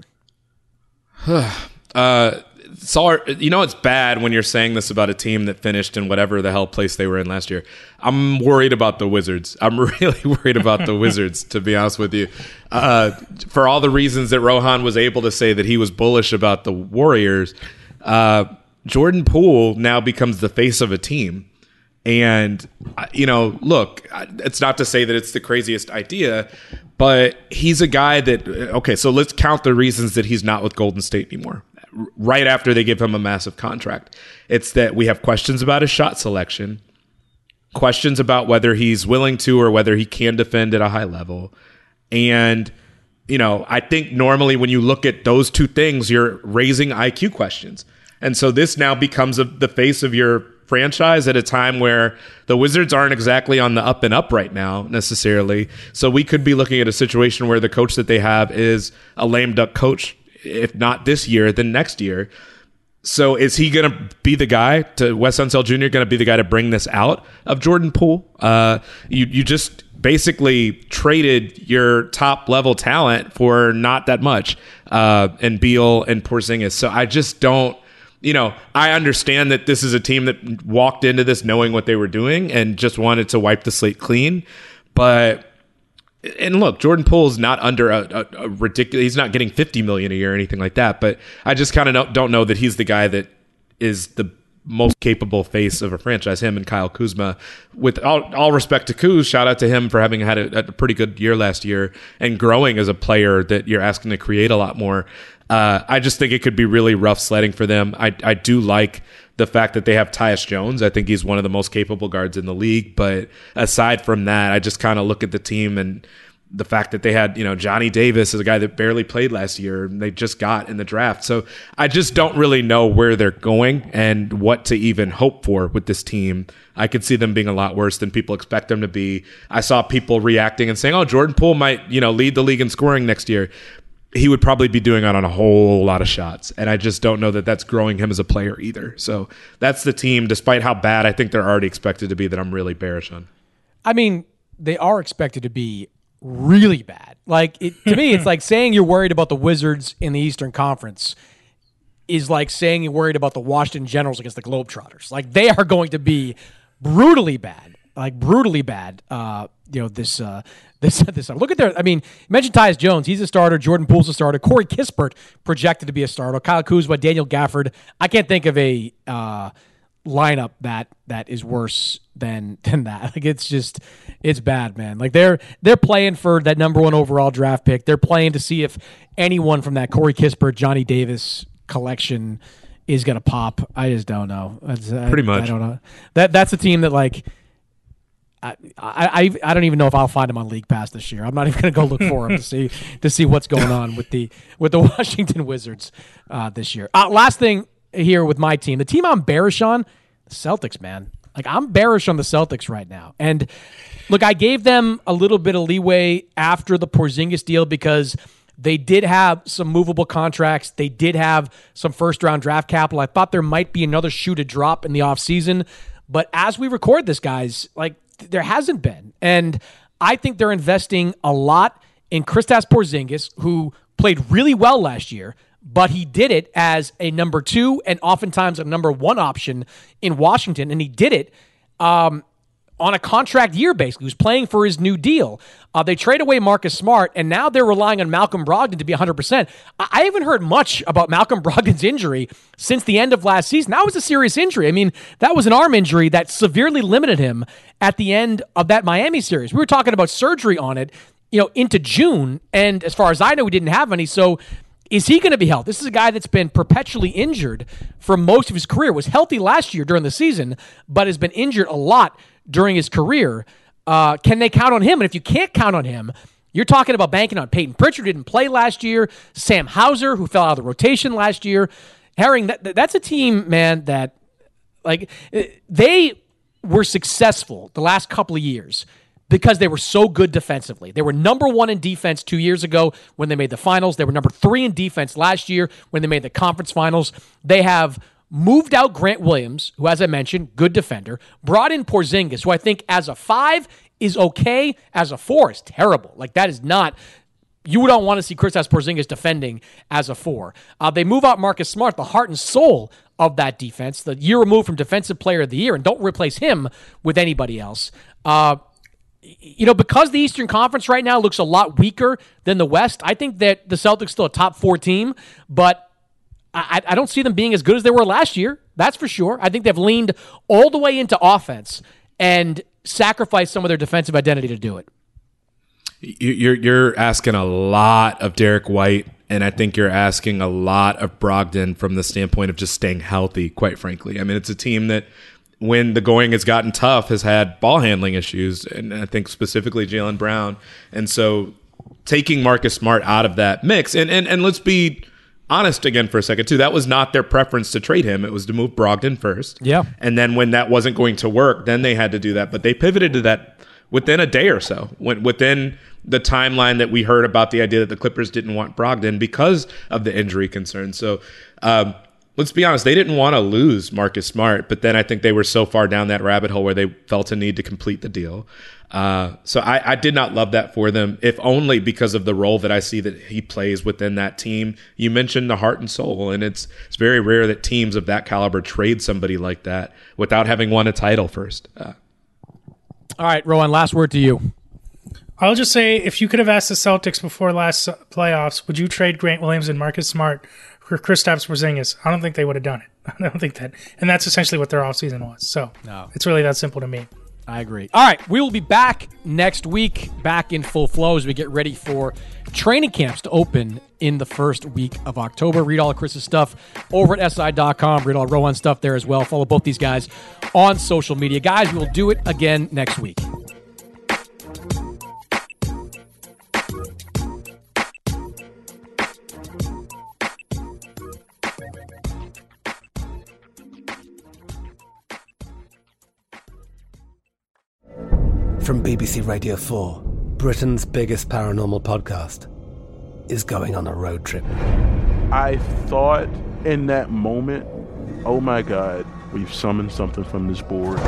S10: uh, sorry, you know it's bad when you're saying this about a team that finished in whatever the hell place they were in last year. I'm worried about the Wizards. I'm really worried about the Wizards, to be honest with you. Uh, for all the reasons that Rohan was able to say that he was bullish about the Warriors, uh, Jordan Poole now becomes the face of a team. And, you know, look, it's not to say that it's the craziest idea, but he's a guy that, okay, so let's count the reasons that he's not with Golden State anymore. right after they give him a massive contract. It's that we have questions about his shot selection, questions about whether he's willing to or whether he can defend at a high level. And, you know, I think normally when you look at those two things, you're raising I Q questions. And so this now becomes a, the face of your franchise at a time where the Wizards aren't exactly on the up and up right now necessarily. So we could be looking at a situation where the coach that they have is a lame duck coach, if not this year, then next year. So is he going to be the guy to Wes Unseld Junior going to be the guy to bring this out of Jordan Poole? Uh, you, you just basically traded your top level talent for not that much, uh, and Beal and Porzingis. So I just don't, You know, I understand that this is a team that walked into this knowing what they were doing and just wanted to wipe the slate clean. But, and look, Jordan Poole's not under a, a, a ridiculous, he's not getting fifty million dollars a year or anything like that. But I just kind of don't know that he's the guy that is the most capable face of a franchise, him and Kyle Kuzma. With all, all respect to Kuz, shout out to him for having had a, a pretty good year last year and growing as a player that you're asking to create a lot more. Uh, I just think it could be really rough sledding for them. I, I do like the fact that they have Tyus Jones. I think he's one of the most capable guards in the league. But aside from that, I just kind of look at the team and the fact that they had, you know, Johnny Davis is a guy that barely played last year and they just got in the draft. So I just don't really know where they're going and what to even hope for with this team. I could see them being a lot worse than people expect them to be. I saw people reacting and saying, oh, Jordan Poole might, you know, lead the league in scoring next year. He would probably be doing it on a whole lot of shots. And I just don't know that that's growing him as a player either. So that's the team, despite how bad I think they're already expected to be, that I'm really bearish on.
S8: I mean, they are expected to be really bad. Like, it, to me, it's like saying you're worried about the Wizards in the Eastern Conference is like saying you're worried about the Washington Generals against the Globetrotters. Like, they are going to be brutally bad. Like, brutally bad, uh, you know, this uh, this this Look at their, I mean, you mentioned Tyus Jones. He's a starter. Jordan Poole's a starter. Corey Kispert projected to be a starter. Kyle Kuzma, Daniel Gafford. I can't think of a uh, lineup that that is worse than than that. Like, it's just, it's bad, man. Like, they're they're playing for that number one overall draft pick. They're playing to see if anyone from that Corey Kispert, Johnny Davis collection is going to pop. I just don't know. That's,
S10: Pretty
S8: I,
S10: much.
S8: I don't know. That That's a team that, like, I, I I don't even know if I'll find him on League Pass this year. I'm not even going to go look for him to see to see what's going on with the with the Washington Wizards uh, this year. Uh, last thing here with my team, the team I'm bearish on, the Celtics, man. Like, I'm bearish on the Celtics right now. And look, I gave them a little bit of leeway after the Porzingis deal because they did have some movable contracts. They did have some first round draft capital. I thought there might be another shoe to drop in the offseason. But as we record this, guys, like, there hasn't been. And I think they're investing a lot in Kristaps Porzingis, who played really well last year, but he did it as a number two and oftentimes a number one option in Washington. And he did it um, on a contract year, basically. He was playing for his new deal. Uh, they trade away Marcus Smart, and now they're relying on Malcolm Brogdon to be one hundred percent. I, I haven't heard much about Malcolm Brogdon's injury since the end of last season. That was a serious injury. I mean, that was an arm injury that severely limited him at the end of that Miami series. We were talking about surgery on it, you know, into June, and as far as I know, he didn't have any. So is he going to be healthy? This is a guy that's been perpetually injured for most of his career. Was healthy last year during the season, but has been injured a lot during his career. Uh, can they count on him? And if you can't count on him, you're talking about banking on Peyton Pritchard, who didn't play last year, Sam Hauser, who fell out of the rotation last year. Herring, that, that's a team, man, that, like, they were successful the last couple of years because they were so good defensively. They were number one in defense two years ago when they made the finals. They were number three in defense last year when they made the conference finals. They have moved out Grant Williams, who, as I mentioned, good defender, brought in Porzingis, who I think as a five is okay, as a four is terrible. Like, that is not, you don't want to see Kristaps Porzingis defending as a four. Uh, they move out Marcus Smart, the heart and soul of that defense, the year removed from Defensive Player of the Year, and don't replace him with anybody else. Uh, you know, because the Eastern Conference right now looks a lot weaker than the West, I think that the Celtics still a top four team, but I, I don't see them being as good as they were last year. That's for sure. I think they've leaned all the way into offense and sacrificed some of their defensive identity to do it.
S10: you're you're asking a lot of Derek White, and I think you're asking a lot of Brogdon from the standpoint of just staying healthy, quite frankly. I mean, it's a team that, when the going has gotten tough, has had ball handling issues, and I think specifically Jaylen Brown. And so taking Marcus Smart out of that mix, and, and, and let's be honest again for a second, too, that was not their preference to trade him. It was to move Brogdon first.
S8: Yeah.
S10: And then when that wasn't going to work, then they had to do that. But they pivoted to that within a day or so, when, within the timeline that we heard about the idea that the Clippers didn't want Brogdon because of the injury concerns. So, um, let's be honest, they didn't want to lose Marcus Smart, but then I think they were so far down that rabbit hole where they felt a need to complete the deal. Uh, so I, I did not love that for them, if only because of the role that I see that he plays within that team. You mentioned the heart and soul, and it's it's very rare that teams of that caliber trade somebody like that without having won a title first. Uh,
S8: All right, Rowan, last word to you.
S9: I'll just say, if you could have asked the Celtics before last playoffs, would you trade Grant Williams and Marcus Smart for Kristaps Porzingis? I don't think they would have done it. I don't think that. And that's essentially what their offseason was. So
S8: no.
S9: It's really that simple to me.
S8: I agree. All right, we will be back next week, back in full flow as we get ready for training camps to open in the first week of October. Read all of Chris's stuff over at S I dot com. Read all Rowan's stuff there as well. Follow both these guys on social media. Guys, we will do it again next week.
S2: From B B C Radio four, Britain's biggest paranormal podcast is going on a road trip.
S3: I thought in that moment, oh my God, we've summoned something from this board.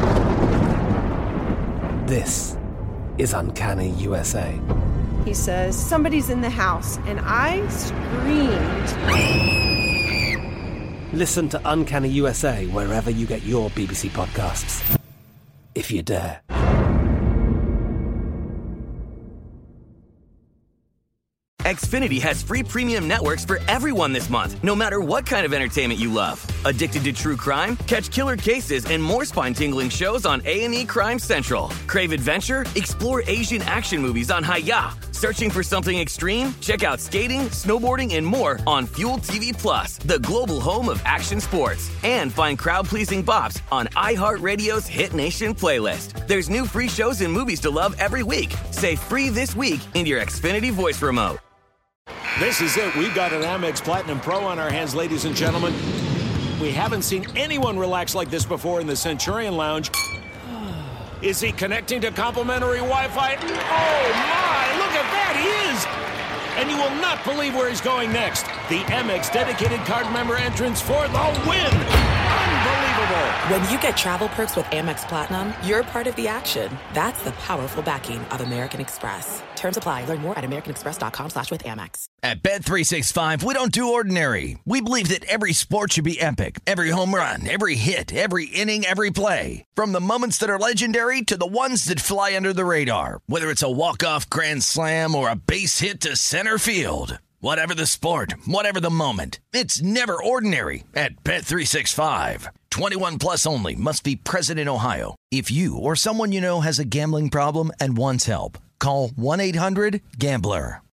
S2: This is Uncanny U S A.
S4: He says, somebody's in the house, and I screamed.
S2: Listen to Uncanny U S A wherever you get your B B C podcasts, if you dare.
S5: Xfinity has free premium networks for everyone this month, no matter what kind of entertainment you love. Addicted to true crime? Catch killer cases and more spine-tingling shows on A and E Crime Central. Crave adventure? Explore Asian action movies on Hi-Ya. Searching for something extreme? Check out skating, snowboarding, and more on Fuel T V Plus, the global home of action sports. And find crowd-pleasing bops on iHeartRadio's Hit Nation playlist. There's new free shows and movies to love every week. Say free this week in your Xfinity voice remote.
S13: This is it. We've got an Amex Platinum Pro on our hands, ladies and gentlemen. We haven't seen anyone relax like this before in the Centurion Lounge. Is he connecting to complimentary Wi-Fi? Oh, my! Look at that! He is! And you will not believe where he's going next. The Amex dedicated card member entrance for the win! Unbelievable!
S1: When you get travel perks with Amex Platinum, you're part of the action. That's the powerful backing of American Express. Terms apply. Learn more at americanexpress.com slash with Amex.
S14: At Bet three sixty-five, we don't do ordinary. We believe that every sport should be epic. Every home run, every hit, every inning, every play. From the moments that are legendary to the ones that fly under the radar. Whether it's a walk-off grand slam or a base hit to center field. Whatever the sport, whatever the moment, it's never ordinary at Bet three sixty-five. twenty-one plus only. Must be present in Ohio. If you or someone you know has a gambling problem and wants help, call one eight hundred gambler.